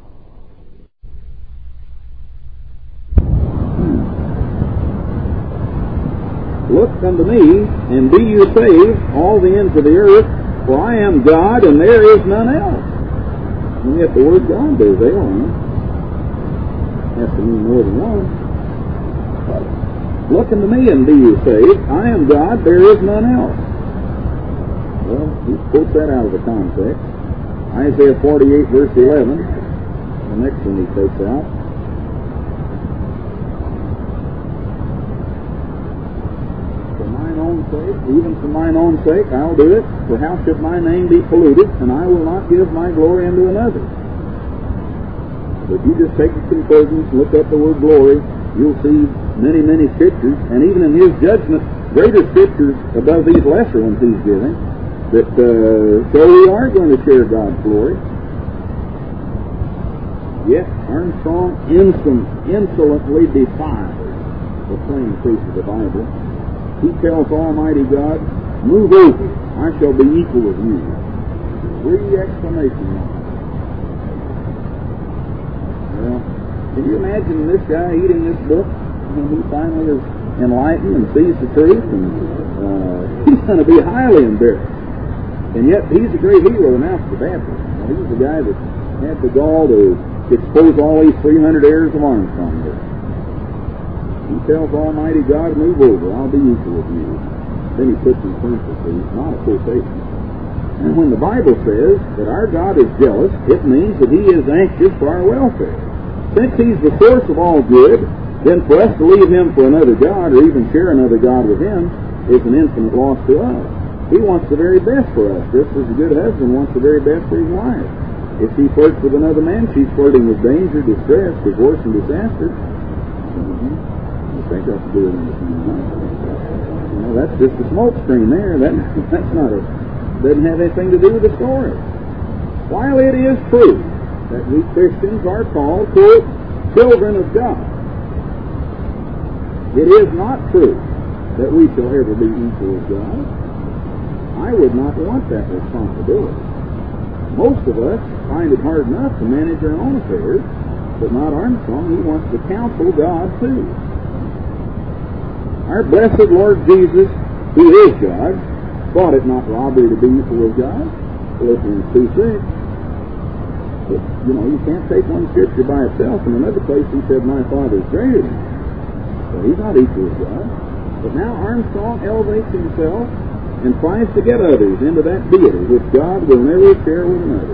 Look unto me, and be you saved, all the ends of the earth, for I am God, and there is none else. And yet the word God there, they on. Has to mean more than one. Look unto me, and be you saved. I am God, there is none else. Well, he quotes that out of the context. Isaiah 48, verse 11. The next one he takes out. Even for mine own sake, I'll do it. For how should my name be polluted? And I will not give my glory unto another. But you just take the concordance, look up the word glory, you'll see many, many scriptures, and even in His judgment, greater scriptures above these lesser ones He's giving, that so we are going to share God's glory. Yet Armstrong insolently defies the plain truth of the Bible. He tells Almighty God, Move over, I shall be equal with you. 3 exclamation marks. Well, can you imagine this guy eating this book when he finally is enlightened and sees the truth? And he's going to be highly embarrassed. And yet he's a great hero now for the Baptist. Now, he's the guy that had the gall to expose all these 300 heirs of Armstrong there. He tells Almighty God, Move over, I'll be equal with you. Then he puts in parentheses, not a quotation. And when the Bible says that our God is jealous, it means that He is anxious for our welfare. Since He's the source of all good, then for us to leave Him for another God, or even share another God with Him, is an infinite loss to us. He wants the very best for us, just as a good husband wants the very best for his wife. If she flirts with another man, she's flirting with danger, distress, divorce, and disaster. I think that's good in the same way. You know, that's just a smoke screen there. That's not doesn't have anything to do with the story. While it is true that we Christians are called, quote, children of God, it is not true that we shall ever be equal with God. I would not want that responsibility. Most of us find it hard enough to manage our own affairs, but not Armstrong. He wants to counsel God too. Our blessed Lord Jesus, who is God, thought it not robbery to be equal with God. Philippians 2:6. But, you can't take one scripture by itself. In another place he said, My Father is greater than me. So he's not equal with God. But now Armstrong elevates himself and tries to get others into that deity which God will never share with another.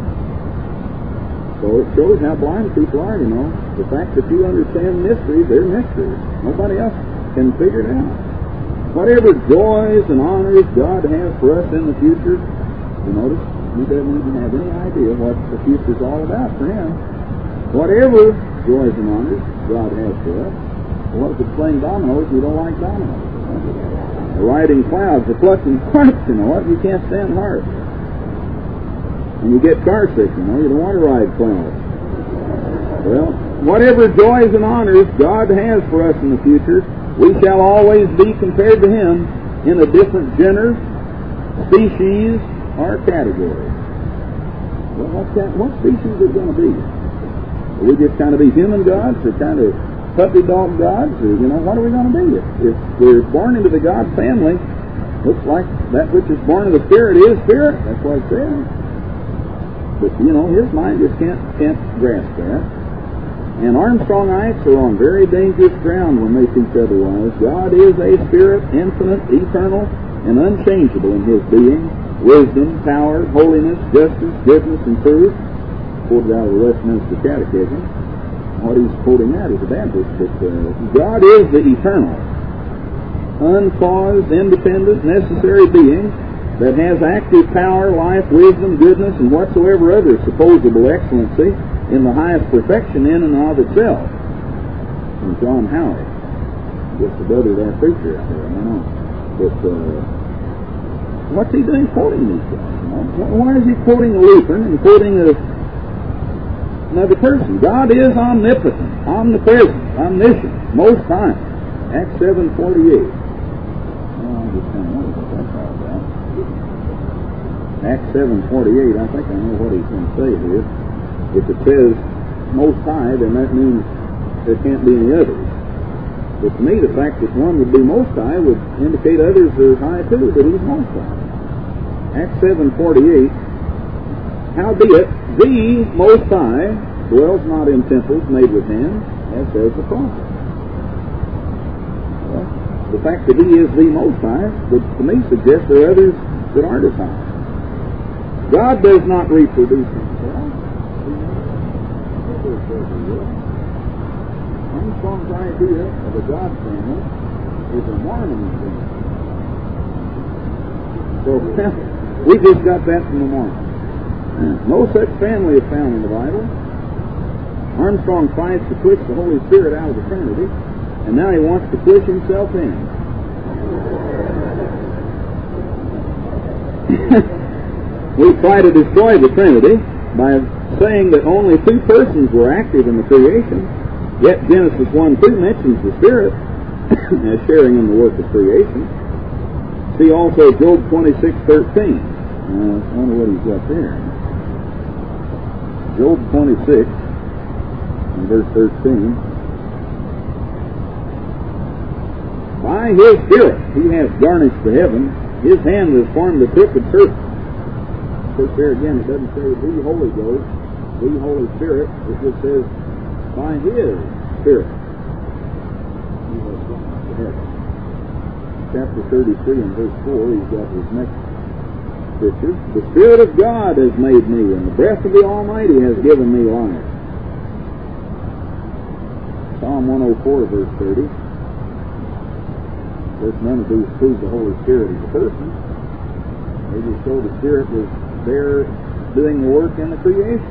So it shows how blind people are, The fact that you understand mysteries, they're mysteries. Nobody else can figure it out. Whatever joys and honors God has for us in the future, you notice, He doesn't even have any idea what the future's all about for Him. Whatever joys and honors God has for us, what if it's playing dominoes and you don't like dominoes? Or riding clouds or plucking hearts, what if you can't stand hearts? And you get car sick, you don't want to ride clouds. Well, whatever joys and honors God has for us in the future, we shall always be compared to Him in a different genre, species, or category. Well, what species is it going to be? Will we just kind of be human gods, or kind of puppy dog gods, or, what are we going to be? If we're born into the God family, Looks like that which is born of the Spirit is spirit. That's what it says. But, his mind just can't grasp that. And Armstrongites are on very dangerous ground when they teach otherwise. God is a spirit, infinite, eternal, and unchangeable in his being, wisdom, power, holiness, justice, goodness, and truth. Quoted out of the Westminster Catechism. What he's quoting that is a Baptist, but God is the eternal, uncaused, independent, necessary being that has active power, life, wisdom, goodness, and whatsoever other supposable excellency in the highest perfection in and of itself. From John Howard, just the brother of that preacher out there, I don't know. But what's he doing quoting these guys? Why is he quoting a Lutheran and quoting another person? God is omnipotent, omnipresent, omniscient, most high. Acts 7:48. Acts 7:48, I think I know what he's going to say here. If it says most high, then that means there can't be any others. But to me, the fact that one would be most high would indicate others are high too, but he's most high. Acts 7:48, howbeit the most high dwells not in temples made with hands, as says the prophet. Well, the fact that he is the most high would to me suggest there are others that aren't as high. God does not reproduce himself. Armstrong's idea of a God family is a Mormonism. So we just got that from the Mormons. No such family is found in the Bible. Armstrong tries to push the Holy Spirit out of the Trinity, and now he wants to push himself in. We try to destroy the Trinity by saying that only two persons were active in the creation, yet Genesis 1:2 mentions the Spirit as sharing in the work of creation. See also Job 26:13. I wonder what he's got there. Job 26 and verse 13. By his Spirit he hath garnished the heaven, his hand has formed the crooked serpent. Of course, there again, it doesn't say the Holy Ghost, the Holy Spirit. It just says, by his Spirit he has garnished the heaven. Chapter 33 and verse 4, he's got his next scripture. The Spirit of God has made me, and the breath of the Almighty has given me life. Psalm 104, verse 30. Of course, none of these prove the Holy Spirit is a person. They just show the Spirit was there doing the work in the creation.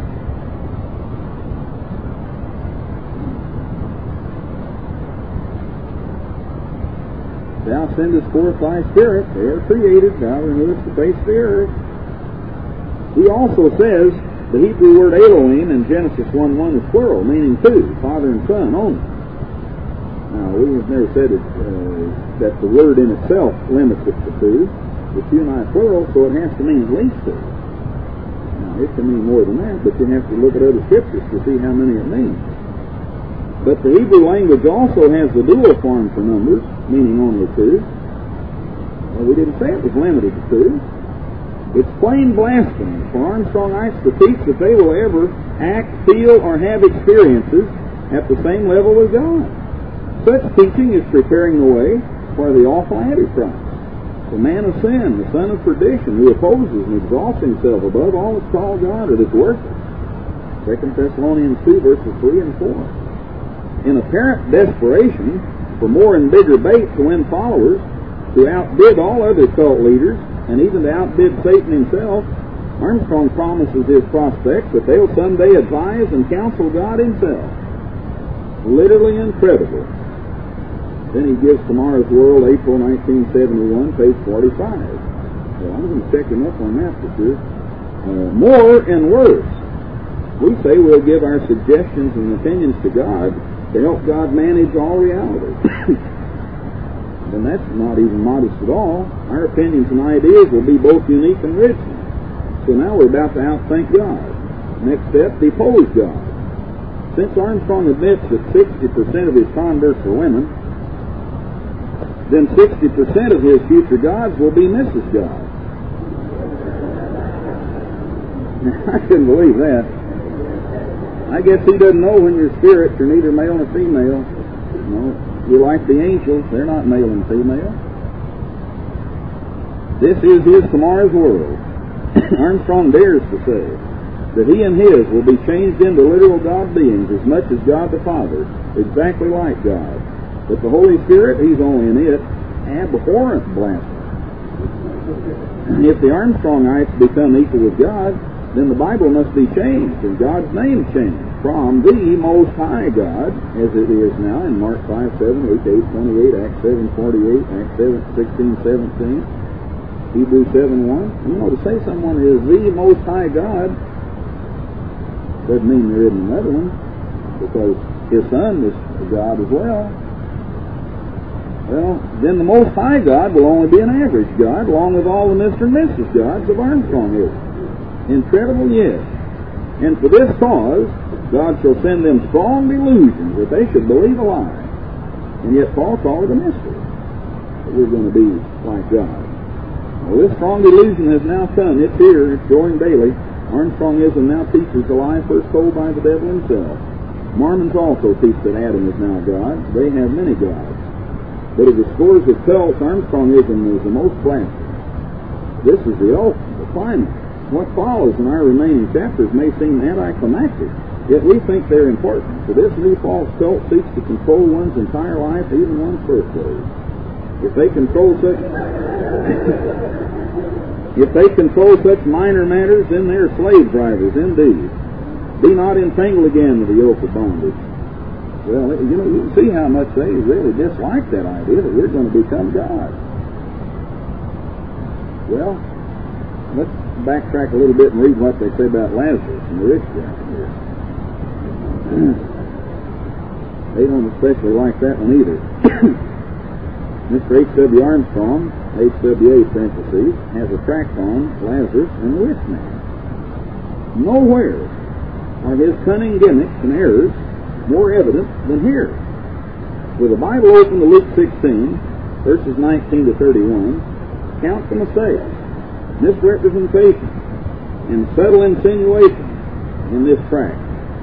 Thou sendest forth thy Spirit, they are created, thou renewest the face of the earth. He also says the Hebrew word Elohim in Genesis 1:1 is plural, meaning two, Father and Son only. Now, we have never said that the word in itself limits it to two. It's uni plural, so it has to mean at least two. Now, it can mean more than that, but you have to look at other scriptures to see how many it means. But the Hebrew language also has the dual form for numbers, meaning only two. Well, we didn't say it was limited to two. It's plain blasphemy for Armstrongites to teach that they will ever act, feel, or have experiences at the same level as God. Such teaching is preparing the way for the awful Antichrist, the man of sin, the son of perdition, who opposes and exalts himself above all that's called God or that's worthless. 2 Thessalonians 2, verses 3 and 4. In apparent desperation for more and bigger bait to win followers, to outbid all other cult leaders, and even to outbid Satan himself, Armstrong promises his prospects that they'll someday advise and counsel God himself. Literally incredible. Then he gives Tomorrow's World, April 1971, page 45. Well, I'm going to check him up on that for sure. More and worse. We say we'll give our suggestions and opinions to God to help God manage all reality. Then that's not even modest at all. Our opinions and ideas will be both unique and original. So now we're about to outthink God. Next step, depose God. Since Armstrong admits that 60% of his converts are women, then 60% of his future gods will be Mrs. God. I couldn't believe that. I guess he doesn't know when you're spirits, you're neither male nor female. No, you're like the angels, they're not male and female. This is his tomorrow's world. Armstrong dares to say that he and his will be changed into literal God beings as much as God the Father, exactly like God. But the Holy Spirit, he's only an it, abhorrent blasphemy. If the Armstrongites become equal with God, then the Bible must be changed and God's name changed from the Most High God, as it is now in Mark 5:7, Luke 8:28, Acts 7:48, Acts 7:16-17, Hebrews 7:1. You know, to say someone is the Most High God doesn't mean there isn't another one, because his Son is God as well. Well, then the Most High God will only be an average God, along with all the Mr. and Mrs. gods of Armstrongism. Incredible, yes. And for this cause, God shall send them strong delusions that they should believe a lie. And yet Paul called it a mystery, that we're going to be like God. Well, this strong delusion has now come. It's here. It's growing daily. Armstrongism now teaches the lie first told by the devil himself. Mormons also teach that Adam is now God. They have many gods. But of the scores of cults, Armstrongism is the most blasphemous. This is the ultimate, the climax. What follows in our remaining chapters may seem anticlimactic, yet we think they're important, for this new false cult seeks to control one's entire life, even one's birthdays. If they control such minor matters, then they're slave drivers indeed. Be not entangled again with the yoke of bondage. Well, you know, you can see how much they really dislike that idea that we're going to become God. Well, let's backtrack a little bit and read what they say about Lazarus and the rich guy here. They don't especially like that one either. Mr. H.W. Armstrong, HWA parentheses, has a tract on Lazarus and the rich man. Nowhere are his cunning gimmicks and errors more evident than here. With the Bible open to Luke 16, verses 19 to 31, count the Messiah, misrepresentation, and subtle insinuation in this tract.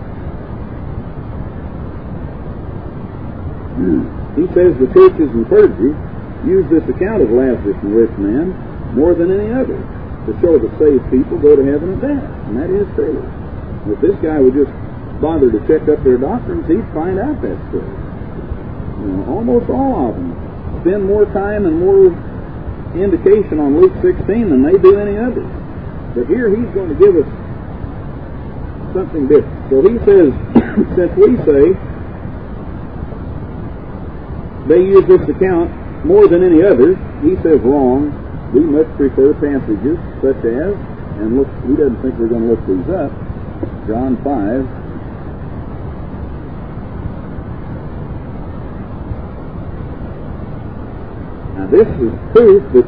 He says the churches and clergy use this account of Lazarus and the rich man more than any other to show that saved people go to heaven at death, and that is true. If this guy would just bother to check up their doctrines, he'd find out that's true. You know, almost all of them spend more time and more indication on Luke 16 than they do any others. But here he's going to give us something different. So he says, since we say they use this account more than any other, he says wrong. We much prefer passages such as, and look, he doesn't think we're going to look these up, John 5. Now this is proof that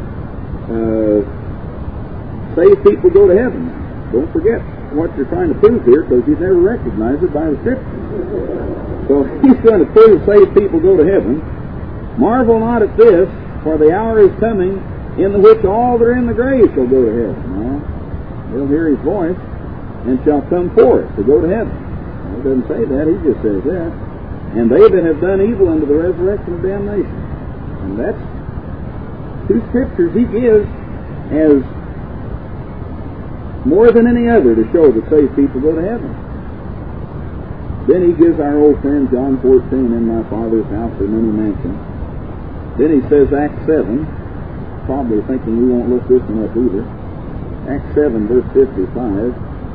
saved people go to heaven. Don't forget what you're trying to prove here, because you'd never recognize it by the Scripture. So he's going to prove saved people go to heaven. Marvel not at this, for the hour is coming in the which all that are in the grave shall go to heaven. Now, they'll hear his voice and shall come forth to go to heaven. Well, he doesn't say that, he just says that. And they that have done evil unto the resurrection of damnation. And that's two scriptures he gives as more than any other to show that saved people go to heaven. Then he gives our old friend John 14, in my Father's house are many mansions. Then he says Acts 7, probably thinking we won't look this one up either. Acts 7, verse 55.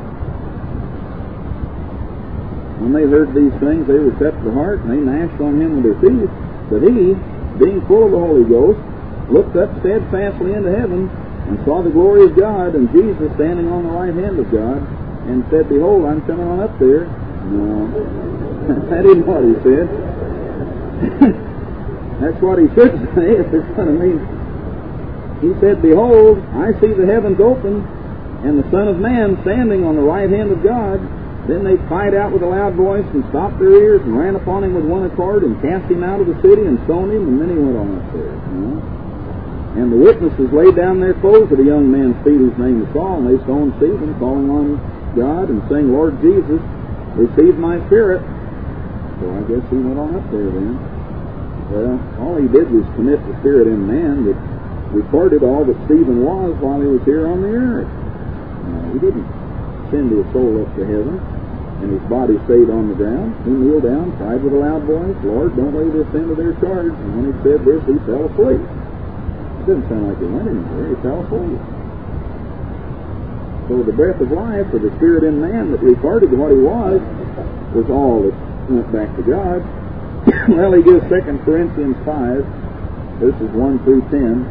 When they heard these things, they were cut to the heart, and they gnashed on him with their teeth. But he, being full of the Holy Ghost, looked up steadfastly into heaven, and saw the glory of God, and Jesus standing on the right hand of God, and said, Behold, I'm coming on up there. No, that isn't what he said. That's what he should say if it's going to mean. He said, Behold, I see the heavens open, and the Son of Man standing on the right hand of God. Then they cried out with a loud voice and stopped their ears and ran upon him with one accord and cast him out of the city and stoned him, and then he went on up there. And the witnesses laid down their clothes at a young man's feet whose name was Saul, and they stoned Stephen, calling on God and saying, Lord Jesus, receive my spirit. So I guess he went on up there then. Well, all he did was commit the spirit in man that recorded all that Stephen was while he was here on the earth. He didn't send his soul up to heaven, and his body stayed on the ground. He kneeled down, cried with a loud voice, Lord, don't lay this sin to their charge. And when he said this, he fell asleep. It didn't sound like he went anywhere. He fell asleep. So the breath of life, or the spirit in man that recorded what he was all that went back to God. Well, he gives 2 Corinthians 5, verses 1 through 10.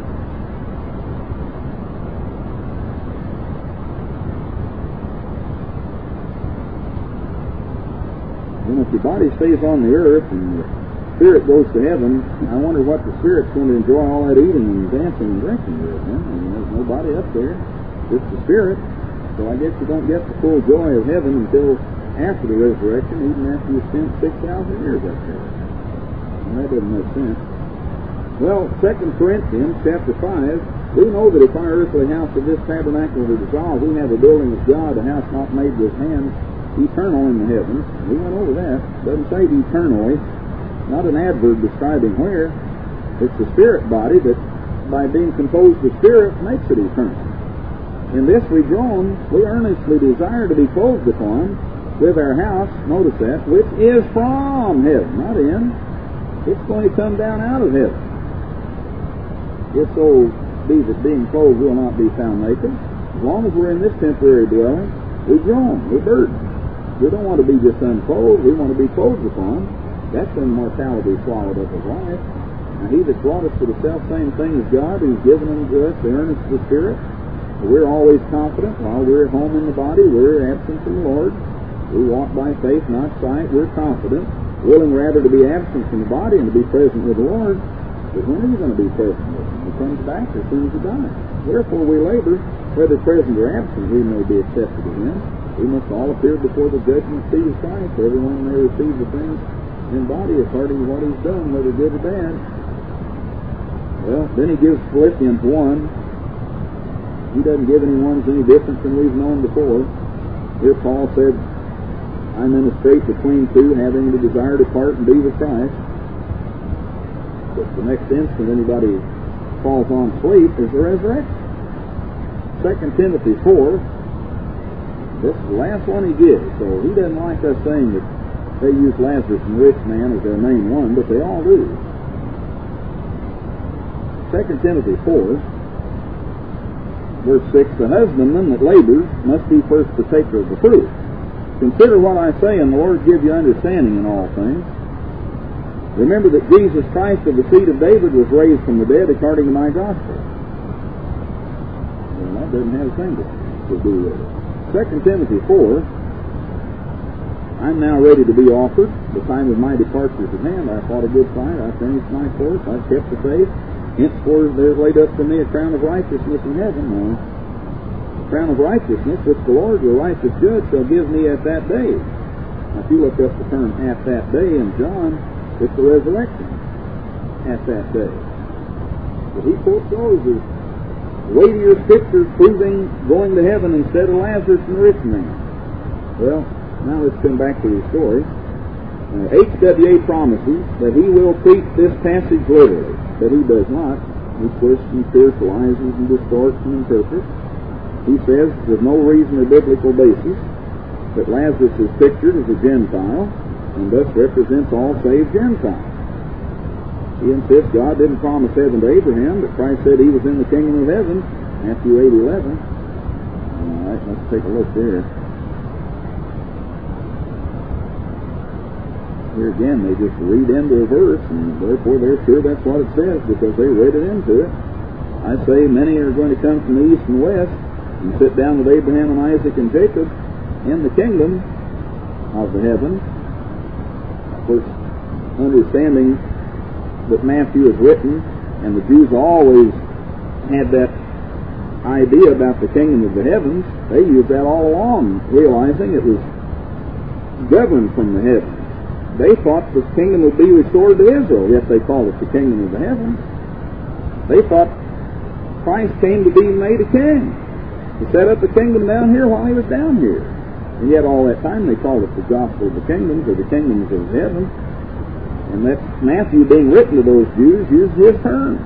And if your body stays on the earth and the spirit goes to heaven, I wonder what the spirit's going to enjoy all that eating and dancing and drinking with. I mean, there's nobody up there, just the spirit. So I guess you don't get the full joy of heaven until after the resurrection, even after you spent 6,000 years up there. Well, that doesn't make sense. Well, 2 Corinthians chapter 5, we know that if our earthly house of this tabernacle were dissolved, we have a building of God, a house not made with hands, eternal in the heavens. We went over that. It doesn't say eternally, not an adverb describing where. It's the spirit body that, by being composed of spirit, makes it eternal. In this we groan, we earnestly desire to be clothed upon with our house, notice that, which is from heaven, not in. It's going to come down out of heaven. If so be that being clothed will not be found naked, as long as we're in this temporary dwelling, we groan, we're burdened. We don't want to be just unclothed, we want to be clothed upon. That's immortality swallowed up of life. Now he that brought us to the self-same thing as God, who's given unto us the earnest of the Spirit, we're always confident while we're at home in the body, we're absent from the Lord. We walk by faith, not sight. We're confident, willing rather to be absent from the body and to be present with the Lord. But when are you going to be present with Him? He comes back as soon as you die. Therefore we labor, whether present or absent, we may be accepted of Him. We must all appear before the judgment seat of Christ. Everyone may receive the things in body according to what he's done, whether good or bad. Well, then he gives Philippians 1. He doesn't give any ones any different than we've known before. Here Paul said, I'm in a strait between two, having the desire to depart and be with Christ. But the next instant anybody falls on sleep is the resurrection. 2 Timothy 4, this is the last one he gives, so he doesn't like us saying that they use Lazarus and the rich man as their main one, but they all do. 2 Timothy 4, verse 6, the husbandman that labors must be first partaker of the fruit. Consider what I say, and the Lord give you understanding in all things. Remember that Jesus Christ of the seed of David was raised from the dead according to my gospel. Well, that doesn't have a thing to do with it. 2 Timothy 4, I'm now ready to be offered. The time of my departure is at hand. I fought a good fight. I finished my course. I've kept the faith. Henceforth there is laid up for me a crown of righteousness in heaven. Now, crown of righteousness, which the Lord, the righteous judge, shall give me at that day. Now, if you look up the term "at that day" in John, it's the resurrection. At that day. But he foretells as weightier scriptures proving going to heaven instead of Lazarus and the rich man. Well, now let's come back to the story. H.W.A. promises that he will preach this passage literally, but he does not. He twists and spiritualizes and distorts and interprets. He says, with no reason or biblical basis, that Lazarus is pictured as a Gentile and thus represents all save Gentiles. He insists God didn't promise heaven to Abraham, but Christ said he was in the kingdom of heaven, Matthew 8:11. All right, let's take a look there. Here again, they just read into a verse, and therefore they're sure that's what it says because they read it into it. I say many are going to come from the east and west and sit down with Abraham and Isaac and Jacob in the kingdom of the heaven. Of course, understanding that Matthew is written, and the Jews always had that idea about the kingdom of the heavens, they used that all along, realizing it was governed from the heavens. They thought the kingdom would be restored to Israel, yet they called it the kingdom of the heavens. They thought Christ came to be made a king, to set up the kingdom down here while he was down here. And yet all that time they called it the gospel of the kingdoms, or the kingdoms of heaven. And that Matthew, being written to those Jews, used his term.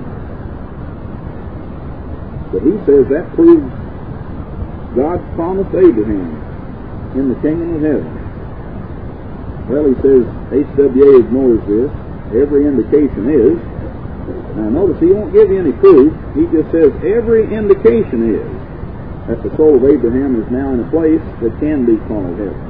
But he says that proves God's promise to Abraham in the kingdom of heaven. Well, he says, HWA ignores this. Every indication is. Now notice he won't give you any proof. He just says every indication is that the soul of Abraham is now in a place that can be called heaven.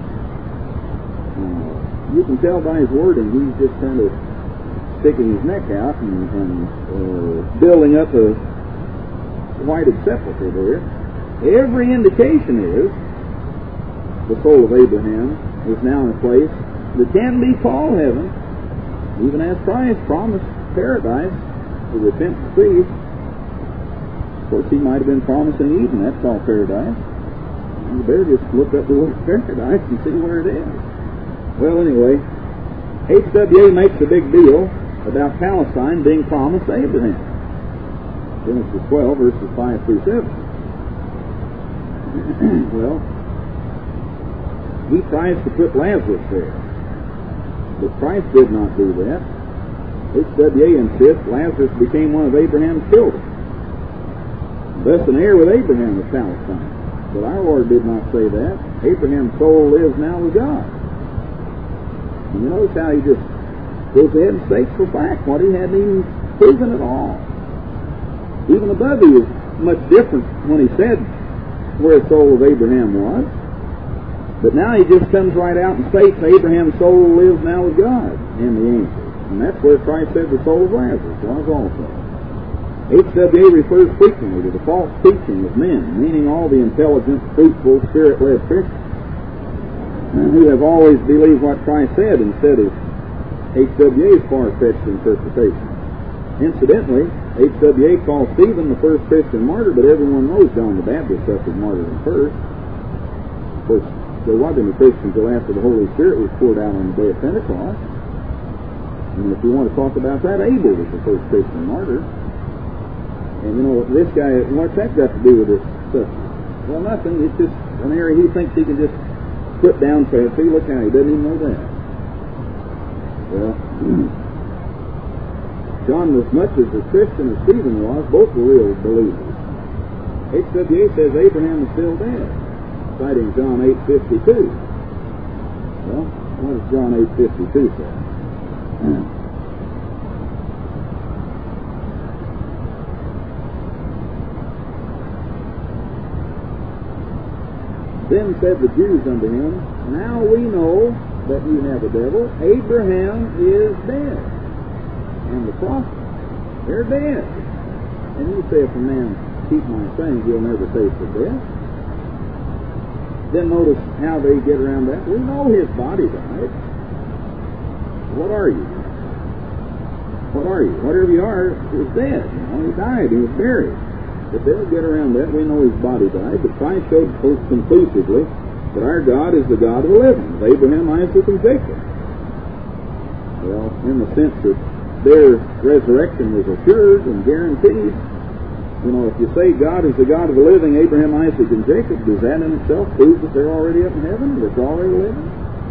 You can tell by his wording he's just kind of sticking his neck out and building up a whited sepulchre there. Every indication is the soul of Abraham is now in a place that can be called heaven, even as Christ promised paradise to repentant priests. Of course, he might have been promising Eden. That's called paradise. You better just look up the word paradise and see where it is. Well, anyway, HWA makes a big deal about Palestine being promised to Abraham. Genesis 12, verses 5 through 7. Well, he tries to put Lazarus there. But Christ did not do that. HWA insists Lazarus became one of Abraham's children, thus an heir with Abraham of Palestine. But our Lord did not say that. Abraham's soul lives now with God. And you notice how he just goes ahead and states for fact what he hadn't even proven at all. Even the Bubby was much different when he said where the soul of Abraham was. But now he just comes right out and states Abraham's soul lives now with God and the angels. And that's where Christ said the soul of Lazarus was also. HWA refers frequently to the false teaching of men, meaning all the intelligent, fruitful, spirit-led Christians, who have always believed what Christ said instead of HWA's far-fetched interpretation. Incidentally, HWA calls Stephen the first Christian martyr, but everyone knows John the Baptist suffered martyrdom first. Of course, there wasn't any Christian until after the Holy Spirit was poured out on the day of Pentecost. And if you want to talk about that, Abel was the first Christian martyr. And you know, this guy, what's that got to do with this stuff? Well, nothing. It's just an area he thinks he can just put down for it. See, look how he doesn't even know that. Well, John, as much as a Christian as Stephen was, both were real believers. HWA says Abraham is still dead, citing John 8:52. Well, what does John 8:52 say? Then said the Jews unto him, Now we know that you have a devil. Abraham is dead, and the prophets, they're dead. And you say, if a man keep my saying, he'll never taste of death. Then notice how they get around that. We know his body died. What are you? What are you? Whatever you are is dead. You know, he died. He was buried. But they'll get around that. We know his body died. But Christ showed conclusively that our God is the God of the living, of Abraham, Isaac, and Jacob. Well, in the sense that their resurrection was assured and guaranteed. You know, if you say God is the God of the living, Abraham, Isaac, and Jacob, does that in itself prove that they're already up in heaven, that they're already living?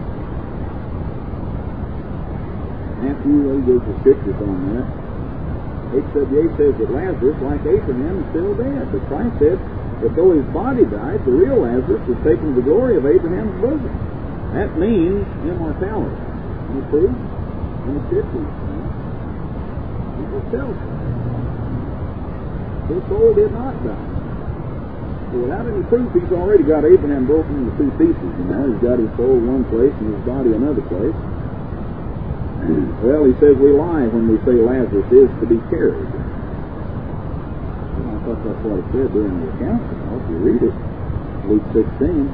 Matthew gives the scriptures on that. HWA says that Lazarus, like Abraham, is still dead. But Christ said that though his body died, the real Lazarus was taken to the glory of Abraham's bosom. That means immortality. Any proof? In the scriptures. He just tells us. His soul did not die. So without any proof, he's already got Abraham broken into two pieces. You know, he's got his soul one place and his body another place. Well, he says we lie when we say Lazarus is to be carried. And I thought that's what it said during the account. If you read it, Luke 16.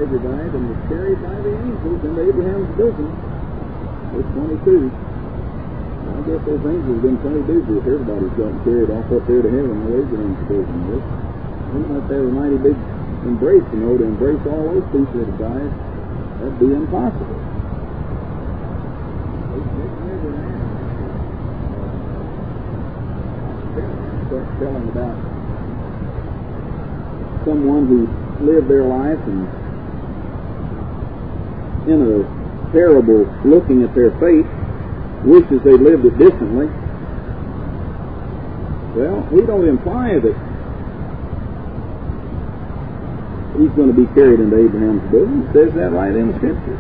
beggar died and was carried by the angels into Abraham's bosom. Verse 22. I guess those angels have been plenty busy if everybody's gotten carried off up there to heaven in Abraham's bosom. We must have a mighty big embrace, to embrace all those people that have died. That'd be impossible. Start telling about someone who lived their life and in a parable looking at their fate wishes they lived it differently. Well, we don't imply that he's going to be carried into Abraham's bosom. It says that right in the Scripture.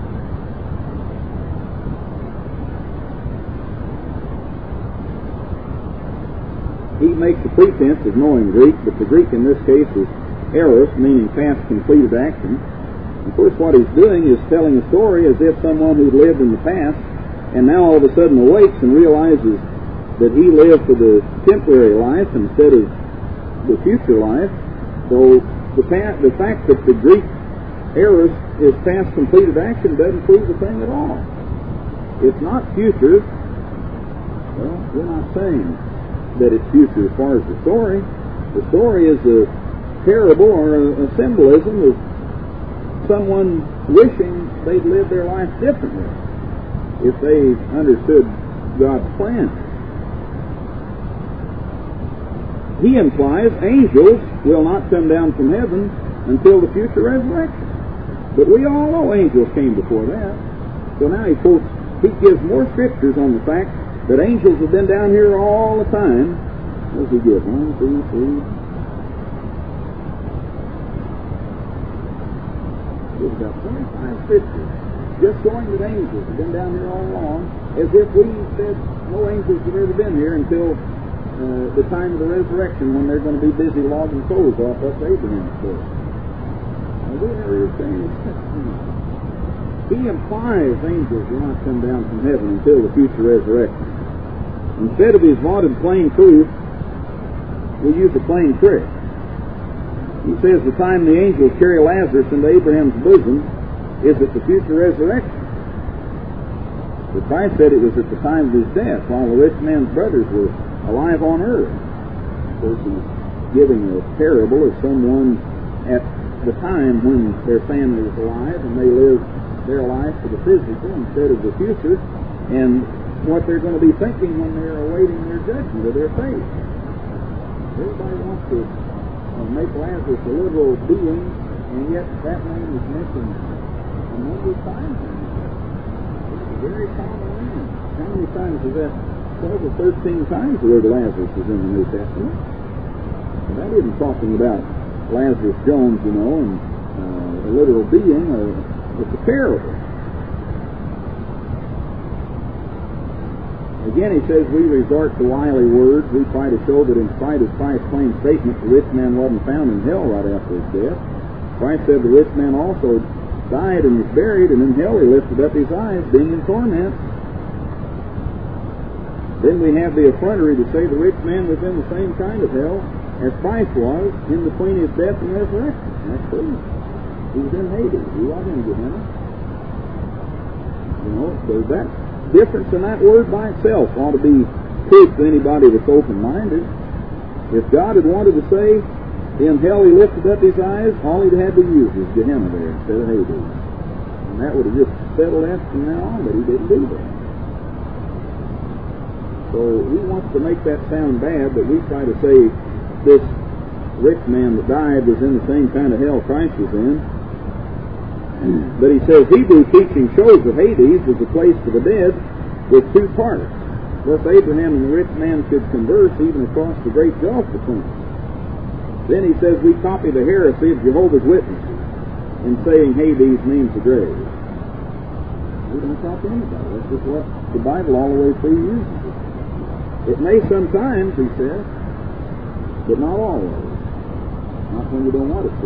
He makes a pretense of knowing Greek, but the Greek in this case is eros, meaning past completed action. Of course, what he's doing is telling a story as if someone who lived in the past and now all of a sudden awakes and realizes that he lived for the temporary life instead of the future life. So the fact that the Greek eros is past completed action doesn't prove a thing at all. It's not future. Well, we're not saying that it's future as far as the story. The story is a parable or a symbolism of someone wishing they'd lived their life differently if they understood God's plan. He implies angels will not come down from heaven until the future resurrection. But we all know angels came before that. So now he gives more scriptures on the fact that angels have been down here all the time. What does he give? 1, 2, 3. There's about 25 scriptures just showing that angels have been down here all along, as if we said no angels have ever been here until the time of the resurrection, when they're going to be busy logging souls off up Abraham's book. Now, we never saying such thing. He implies angels will not come down from heaven until the future resurrection. Instead of his vaunted plain truth, we use a plain trick. He says the time the angels carry Lazarus into Abraham's bosom is at the future resurrection. But Christ said it was at the time of his death, while the rich man's brothers were alive on earth. Of course, he's giving a parable of someone at the time when their family was alive and they lived their life for the physical instead of the future, and what they're going to be thinking when they're awaiting their judgment of their faith. Everybody wants to make Lazarus a literal being, and yet that name is mentioned a number of times. It's a very common name. How many times is that? 12 or 13 times the word Lazarus is in the New Testament. And that isn't talking about Lazarus Jones, and a literal being. It's a parable. Again, he says we resort to wily words. We try to show that in spite of Christ's plain statement, the rich man wasn't found in hell right after his death. Christ said the rich man also died and was buried, and in hell he lifted up his eyes, being in torment. Then we have the effrontery to say the rich man was in the same kind of hell as Christ was in between his death and resurrection. That's true. He was in Hades. He wasn't in Gehenna. So that difference in that word by itself ought to be proof to anybody that's open-minded. If God had wanted to say, in hell he lifted up his eyes, all he'd had to use was Gehenna there instead of Hades. And that would have just settled that from now on, but he didn't do that. So he wants to make that sound bad, but we try to say this rich man that died was in the same kind of hell Christ was in. But he says Hebrew teaching shows that Hades was a place for the dead with two parts. Thus Abraham and the rich man could converse even across the great gulf between them. Then he says we copy the heresy of Jehovah's Witnesses in saying Hades means the grave. We don't copy anybody. That's just what the Bible all the way through uses. It may sometimes, he says, but not always. Not when you don't want it to.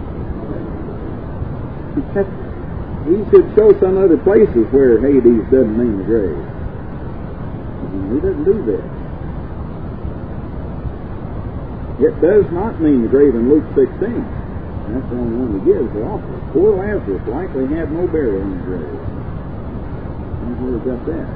He should show some other places where Hades doesn't mean the grave. He doesn't do that. It does not mean the grave in Luke 16. That's the only one that gives the offer. Poor Lazarus likely had no burial in his grave. Where's we got that?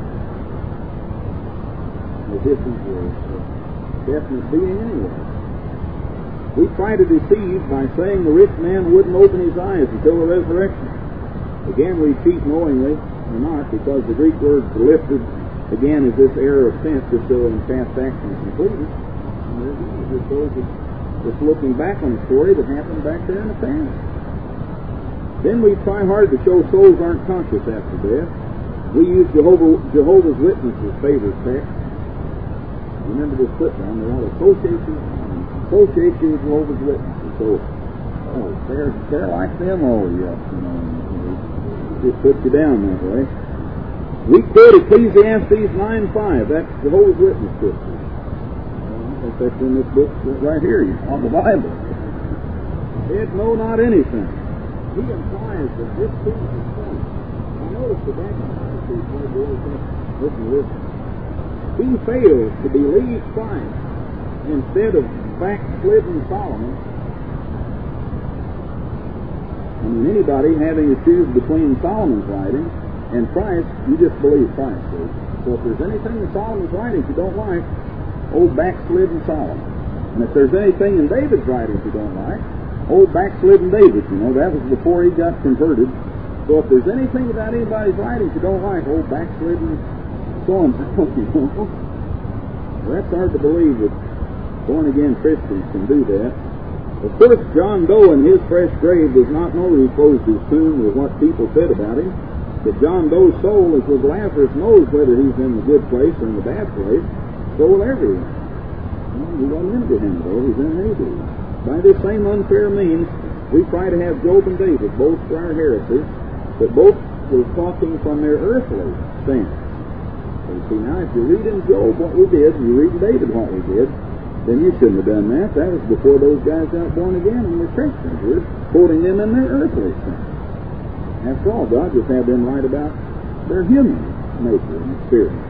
Well, this is a definite being anyway. We try to deceive by saying the rich man wouldn't open his eyes until the resurrection. Again, we cheat knowingly or not, because the Greek word lifted, again, is this error of sense, just so in past action is completed. And there again, it just shows that it's looking back on a story that happened back there in the past. Then we try hard to show souls aren't conscious after death. We use Jehovah's Witnesses' favorite text. Remember this put down, they want to associate you with Jehovah's Witnesses. So, they're like them, yes, just put you down that way. We quote Ecclesiastes 9:5. That's Jehovah's Witness scripture. That's in this book right here on the Bible. It know not anything. He implies that this thing is point. Now notice the back of listen to this. He fails to believe Christ instead of backslidden Solomon. I mean, anybody having to choose between Solomon's writings and Christ, you just believe Christ. So if there's anything in Solomon's writings you don't like, old backslidden Solomon. And if there's anything in David's writings you don't like, old backslidden David. That was before he got converted. So if there's anything about anybody's writings you don't like, old backslidden so-and-so, Well, that's hard to believe that born-again Christians can do that. Of course, John Doe in his fresh grave does not know that he closed his tomb with what people said about him. But John Doe's soul, as with Lazarus, knows whether he's in the good place or in the bad place. So will everyone. He wasn't in Gehenna, though. He's in Hades. By this same unfair means, we try to have Job and David both for our heresy, but both were talking from their earthly stance. So you see, now if you read in Job what we did, and you read in David what we did, then you shouldn't have done that. That was before those guys got born again and were Christians. We're quoting them in their earthly sense. After all, God just had them write about their human nature and experience.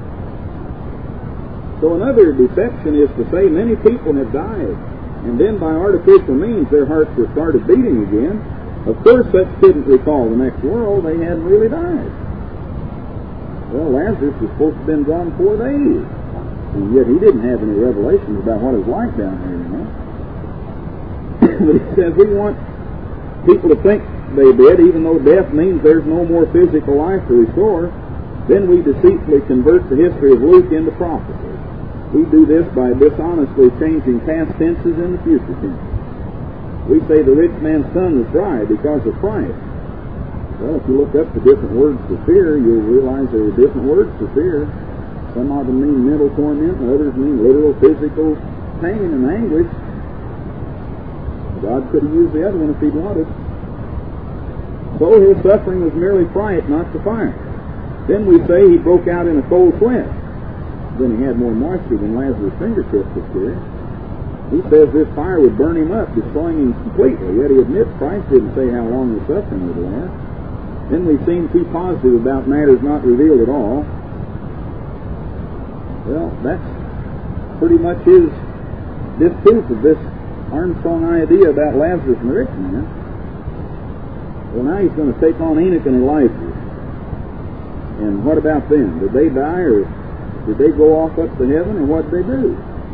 So another deception is to say many people have died, and then by artificial means their hearts were started beating again. Of course, such didn't recall the next world. They hadn't really died. Well, Lazarus was supposed to have been gone 4 days. And yet he didn't have any revelations about what it was like down there, But he says we want people to think they did, even though death means there's no more physical life to restore. Then we deceitfully convert the history of Luke into prophecy. We do this by dishonestly changing past tenses into future tenses. We say the rich man's son was dry because of Christ. Well, if you look up the different words for fear, you'll realize there are different words for fear. Some of them mean mental torment, and others mean literal physical pain and anguish. God could have used the other one if He'd wanted. So his suffering was merely fright, not the fire. Then we say he broke out in a cold sweat. Then he had more moisture than Lazarus' fingertips this year. He says this fire would burn him up, destroying him completely. Yet he admits Christ didn't say how long the suffering would last. Then we seem too positive about matters not revealed at all. Well, that's pretty much his disproof of this Armstrong idea about Lazarus and the rich man. Well, now he's going to take on Enoch and Elijah. And what about them? Did they die, or did they go off up to heaven, or what did they do?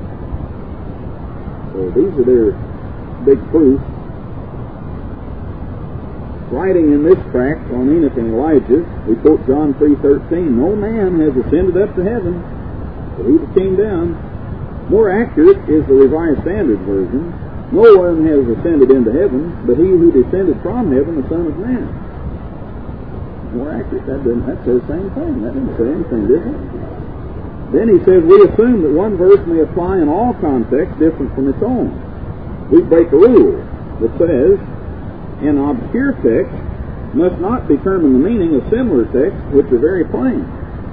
So these are their big proofs. Writing in this tract on Enoch and Elijah, we quote John 3:13, "No man has ascended up to heaven, but he that came down." More accurate is the Revised Standard Version. "No one has ascended into heaven, but he who descended from heaven, the Son of Man." More accurate. That says the same thing. That didn't say anything different. Then he says, we assume that one verse may apply in all contexts different from its own. We break a rule that says, an obscure text must not determine the meaning of similar texts which are very plain.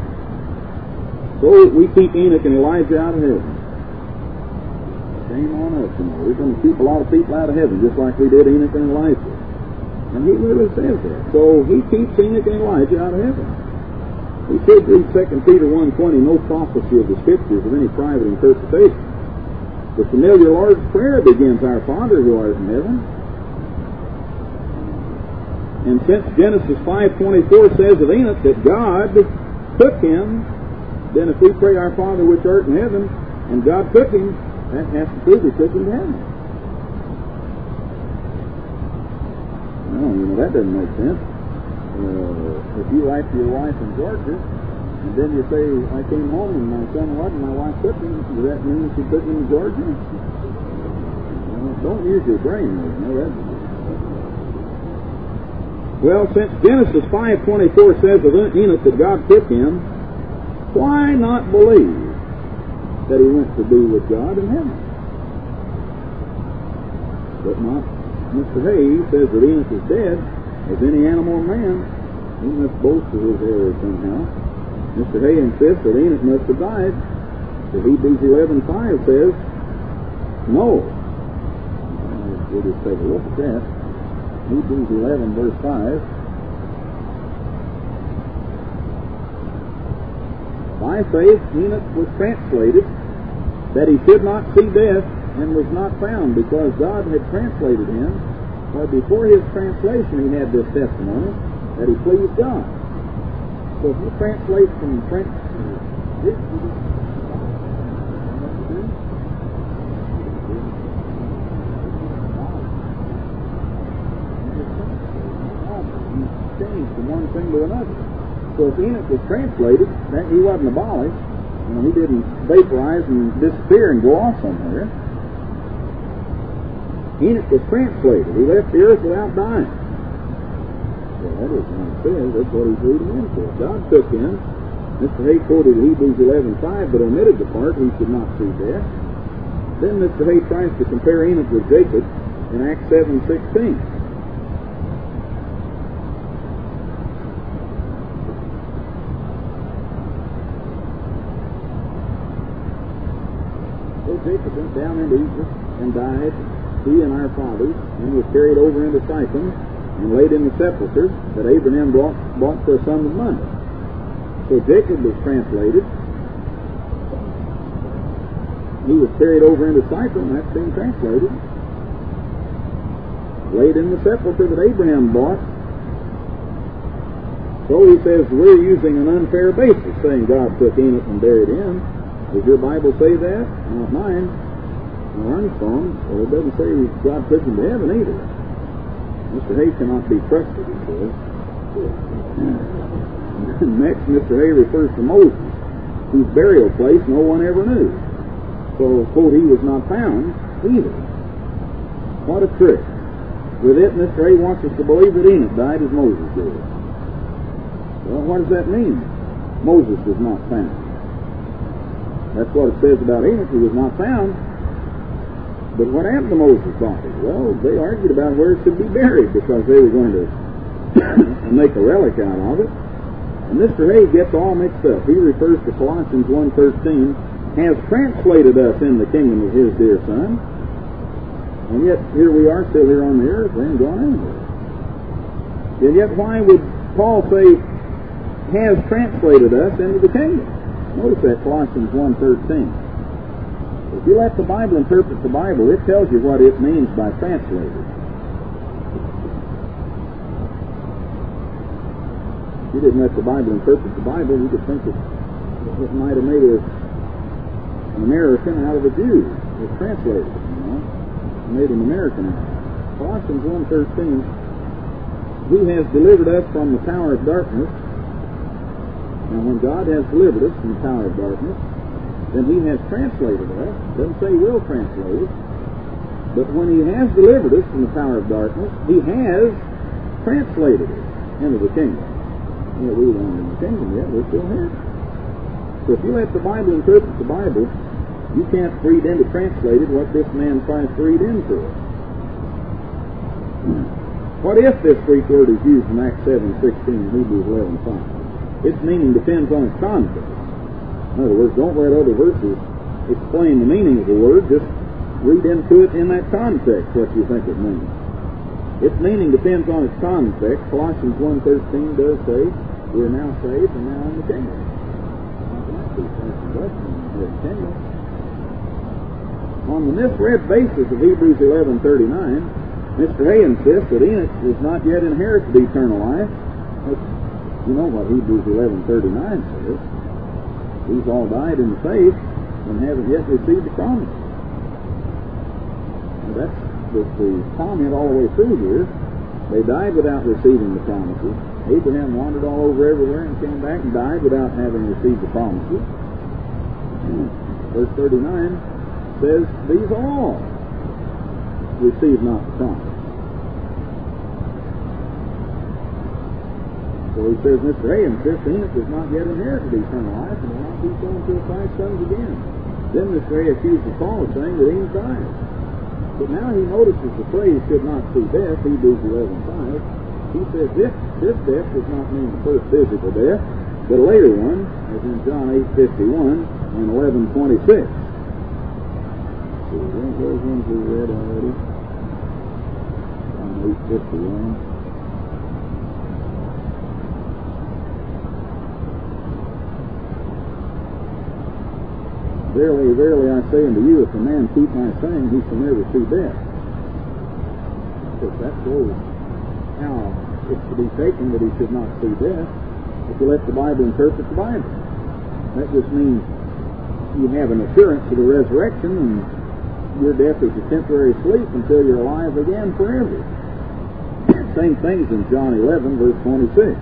So we keep Enoch and Elijah out of heaven. Shame on us, We're going to keep a lot of people out of heaven, just like we did Enoch and Elijah. And he really says that. So he keeps Enoch and Elijah out of heaven. We should read 2 Peter 1:20, no prophecy of the Scriptures of any private interpretation. The familiar Lord's Prayer begins, Our Father who art in heaven. And since Genesis 5:24 says of Enoch that God took him, then if we pray, Our Father which art in heaven, and God took him, that has to prove He took him to heaven. No, that doesn't make sense. If you write to your wife in Georgia, and then you say, I came home and my son wasn't, my wife took him, does that mean she took him to Georgia? Don't use your brain. Well, since Genesis 5:24 says of Enoch that God took him, why not believe that he went to be with God in heaven? But not Mr. Hayes says that Enoch is dead, as any animal or man. He must boast of his error somehow. Mr. Hay insists that Enoch must have died. The Hebrews 11:5 says, no. We'll just take a look at that. Hebrews 11, verse 5. By faith Enoch was translated, that he should not see death, and was not found, because God had translated him. For before his translation he had this testimony, that he pleased God. So if you translate from French to this, from one thing to another. So if Enoch was translated, that he wasn't abolished, he didn't vaporize and disappear and go off somewhere. Enoch was translated. He left the earth without dying. Well, that isn't what it says. That's what he's reading into. God took him. Mr. Hay quoted Hebrews 11:5, but omitted the part he should not see death. Then Mr. Hay tries to compare Enoch with Jacob in Acts 7:16. Jacob went down into Egypt and died, he and our fathers, and was carried over into Shechem and laid in the sepulchre that Abraham bought for a sum of money. So Jacob was translated. He was carried over into Shechem, that's being translated. Laid in the sepulchre that Abraham bought. So he says we're using an unfair basis, saying God took Enoch and buried him. Does your Bible say that? Not mine. No, Armstrong. Well, it doesn't say God took him to heaven either. Mr. Hay cannot be trusted, he says. Next, Mr. Hay refers to Moses, whose burial place no one ever knew. So, quote, he was not found either. What a trick. With it, Mr. Hay wants us to believe that Enoch died as Moses did. Well, what does that mean? Moses was not found. That's what it says about Enoch. He was not found. But what happened to Moses' body? Well, they argued about where it should be buried, because they were going to make a relic out of it. And Mr. Hay gets all mixed up. He refers to Colossians 1:13, has translated us in the kingdom of his dear Son. And yet, here we are still here on the earth, we ain't gone anywhere. And yet, why would Paul say, has translated us into the kingdom? Notice that, Colossians 1:13. If you let the Bible interpret the Bible, it tells you what it means by translated. If you didn't let the Bible interpret the Bible, you could think that it might have made an American out of a Jew. It translated it, made an American out of it. Colossians 1:13, who has delivered us from the power of darkness. Now, when God has delivered us from the power of darkness, then he has translated us. Doesn't say will translate us. But when he has delivered us from the power of darkness, he has translated us into the kingdom. Yeah, we weren't in the kingdom yet. We're still here. So if you let the Bible interpret the Bible, you can't read into translated what this man tries to read into it. What if this Greek word is used in Acts 7:16 and Hebrews 11:5? Its meaning depends on its context. In other words, don't let other verses explain the meaning of the word. Just read into it in that context what you think it means. Its meaning depends on its context. Colossians 1:13 does say, we're now saved and now in the kingdom. On the misread basis of Hebrews 11:39, Mr. Hay insists that Enoch does not yet inherit the eternal life. You know what Hebrews 11:39 says. These all died in the faith and haven't yet received the promise. And that's the comment all the way through here. They died without receiving the promises. Abraham wandered all over everywhere and came back and died without having received the promises. Verse 39 says, these all received not the promise. So he says, Mr. Hay insists Enoch does not yet inherit the eternal life and will not be so until Christ comes again. Then Mr. Hay accuses Paul of saying that Enoch died. But now he notices the phrase should not see death, Hebrews 11:5. He says this death does not mean the first physical death, but a later one, as in John 8:51 and 11:26. So those ones we read already. John 8:51. Verily, verily, I say unto you, if a man keep my saying, he shall never see death. But that shows how it's to be taken that he should not see death if you let the Bible interpret the Bible. That just means you have an assurance of the resurrection, and your death is a temporary sleep until you're alive again forever. Same things in John 11, verse 26.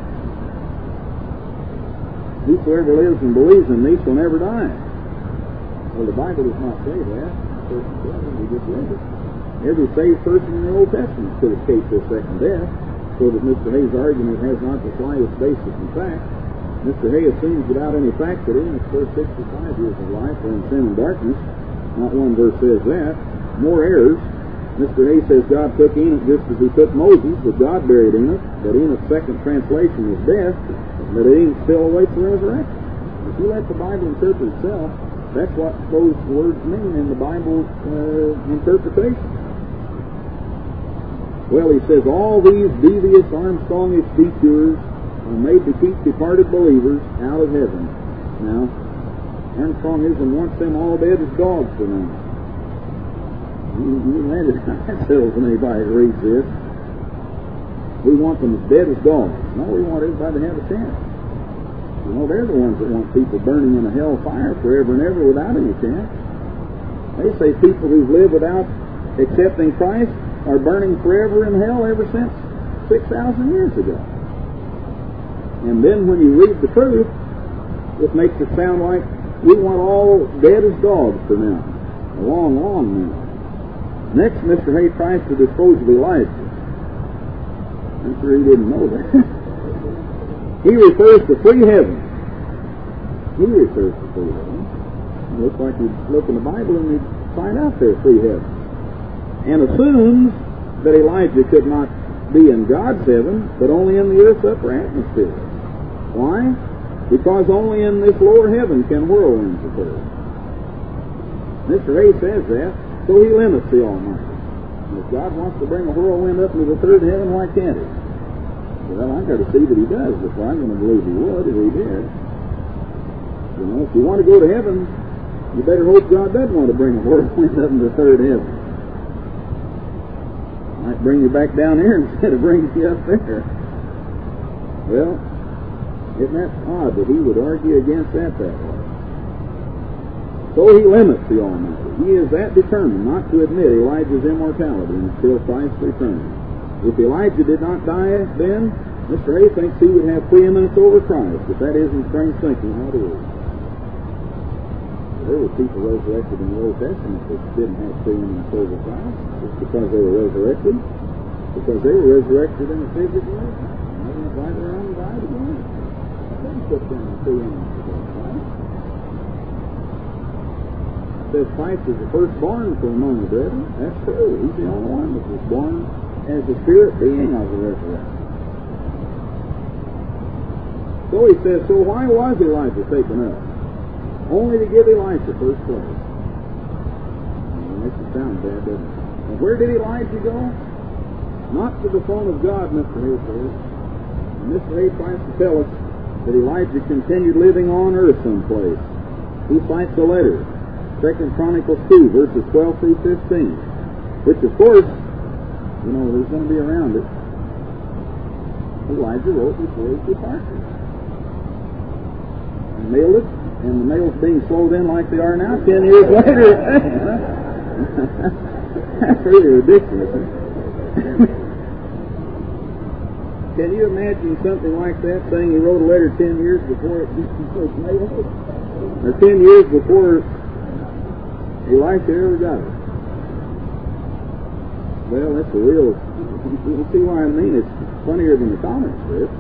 Whosoever lives and believes in me shall never die. Well, the Bible does not say that. We just read it. Every saved person in the Old Testament could escape this second death, so that Mr. Hay's argument has not the slightest basis in fact. Mr. Hay assumes without any fact that Enoch's first 65 years of life were in sin and darkness. Not one verse says that. More errors. Mr. Hay says God took Enoch just as he took Moses, but God buried Enoch, that Enoch's second translation was death, and that Enoch still awaits the resurrection. If you let the Bible interpret itself, that's what those words mean in the Bible's interpretation. Well, he says, all these devious Armstrongish detours are made to keep departed believers out of heaven. Now, Armstrongism wants them all dead as dogs for now. You landed on that settles when anybody reads this. We want them as dead as dogs. No, we want everybody to have a chance. You know, they're the ones that want people burning in a hell fire forever and ever without any chance. They say people who've lived without accepting Christ are burning forever in hell ever since 6,000 years ago. And then when you read the truth, it makes it sound like we want all dead as dogs for now. A long, long now. Next, Mr. Hay tries to dispose of Elijah. I'm sure he didn't know that. He refers to free heaven. He refers to free heaven. It looks like you look in the Bible and you find out there's free heaven. And assumes that Elijah could not be in God's heaven, but only in the earth's upper atmosphere. Why? Because only in this lower heaven can whirlwinds occur. Mr. Hay says that, so he limits the Almighty. And if God wants to bring a whirlwind up into the third heaven, why can't he? Well, I've got to see that he does before I'm going to believe he would if he did. You know, if you want to go to heaven, you better hope God does want to bring a whirlwind up into the third heaven. Might bring you back down here instead of bringing you up there. Well, isn't that odd that he would argue against that way? So he limits the Almighty. He is that determined not to admit Elijah's immortality until Christ returns. If Elijah did not die then, Mr. Hay thinks he would have preeminence over Christ. If that isn't strange thinking, how do we? There were people resurrected in the Old Testament that didn't have preeminence over Christ just because they were resurrected. Because they were resurrected in a physical way. And they went right around and died again. That doesn't put them in preeminence over Christ. It says Christ is the firstborn from among the brethren. That's true. He's the only one that was born as the spirit being of the resurrection. So he says, so why was Elijah taken up? Only to give Elijah first place. It makes it sound bad, doesn't it? And where did Elijah go? Not to the throne of God, Mr. Hay says. And Mr. Hay tries to tell us that Elijah continued living on earth someplace. He cites a letter, 2 Chronicles 2, verses 12 through 15, which of course who's going to be around it. Elijah wrote before his departure. And mailed it, and the mail's being slowed in like they are now 10 years later. That's really ridiculous. Can you imagine something like that, saying he wrote a letter 10 years before it was mailed? Or 10 years before Elisha ever got it? Well, that's a real... You see why I mean? It's funnier than the comic strip.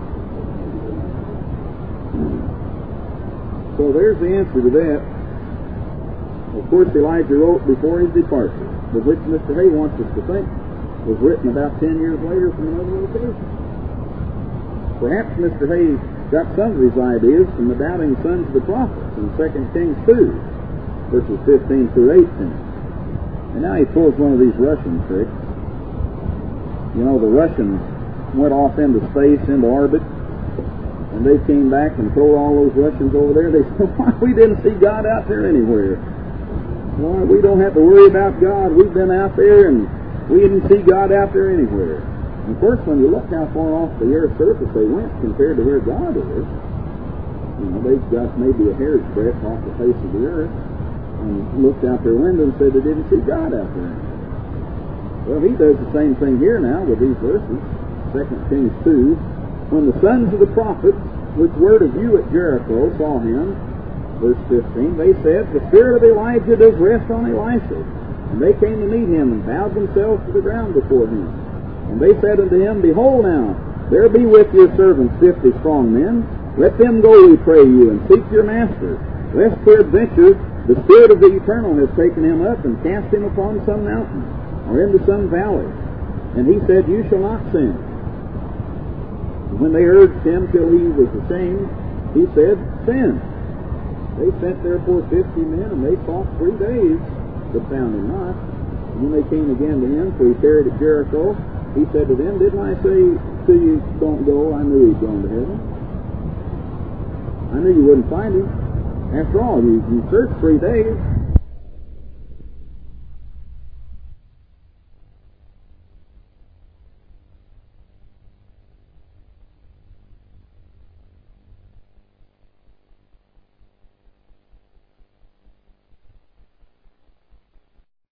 So there's the answer to that. Of course, Elijah wrote before his departure, but which Mr. Hay wants us to think was written about 10 years later from another location. Perhaps Mr. Hay got some of his ideas from the doubting sons of the prophets in 2 Kings 2, verses 15 through 18. And now he pulls one of these Russian tricks. The Russians went off into space, into orbit, and they came back and told all those Russians over there, they said, why, we didn't see God out there anywhere. Why, we don't have to worry about God. We've been out there, and we didn't see God out there anywhere. And of course, when you look how far off the Earth's surface they went compared to where God is, they've got maybe a hair's breadth off the face of the Earth, and looked out their window and said they didn't see God out there. Well, he does the same thing here now with these verses. 2 Kings 2, when the sons of the prophets, which were to view at Jericho, saw him, verse 15, they said, the spirit of Elijah does rest on Elisha. And they came to meet him and bowed themselves to the ground before him. And they said unto him, behold now, there be with your servants 50 strong men. Let them go, we pray you, and seek your master, lest peradventure the Spirit of the Eternal has taken him up and cast him upon some mountain, or into some valley. And he said, you shall not sin. And when they urged him till he was ashamed, he said, sin. They sent therefore 50 men, and they fought 3 days, but found him not. And when they came again to him, for he tarried at Jericho, he said to them, didn't I say to you, don't go? I knew he'd gone to heaven. I knew you wouldn't find him. After all, you searched 3 days.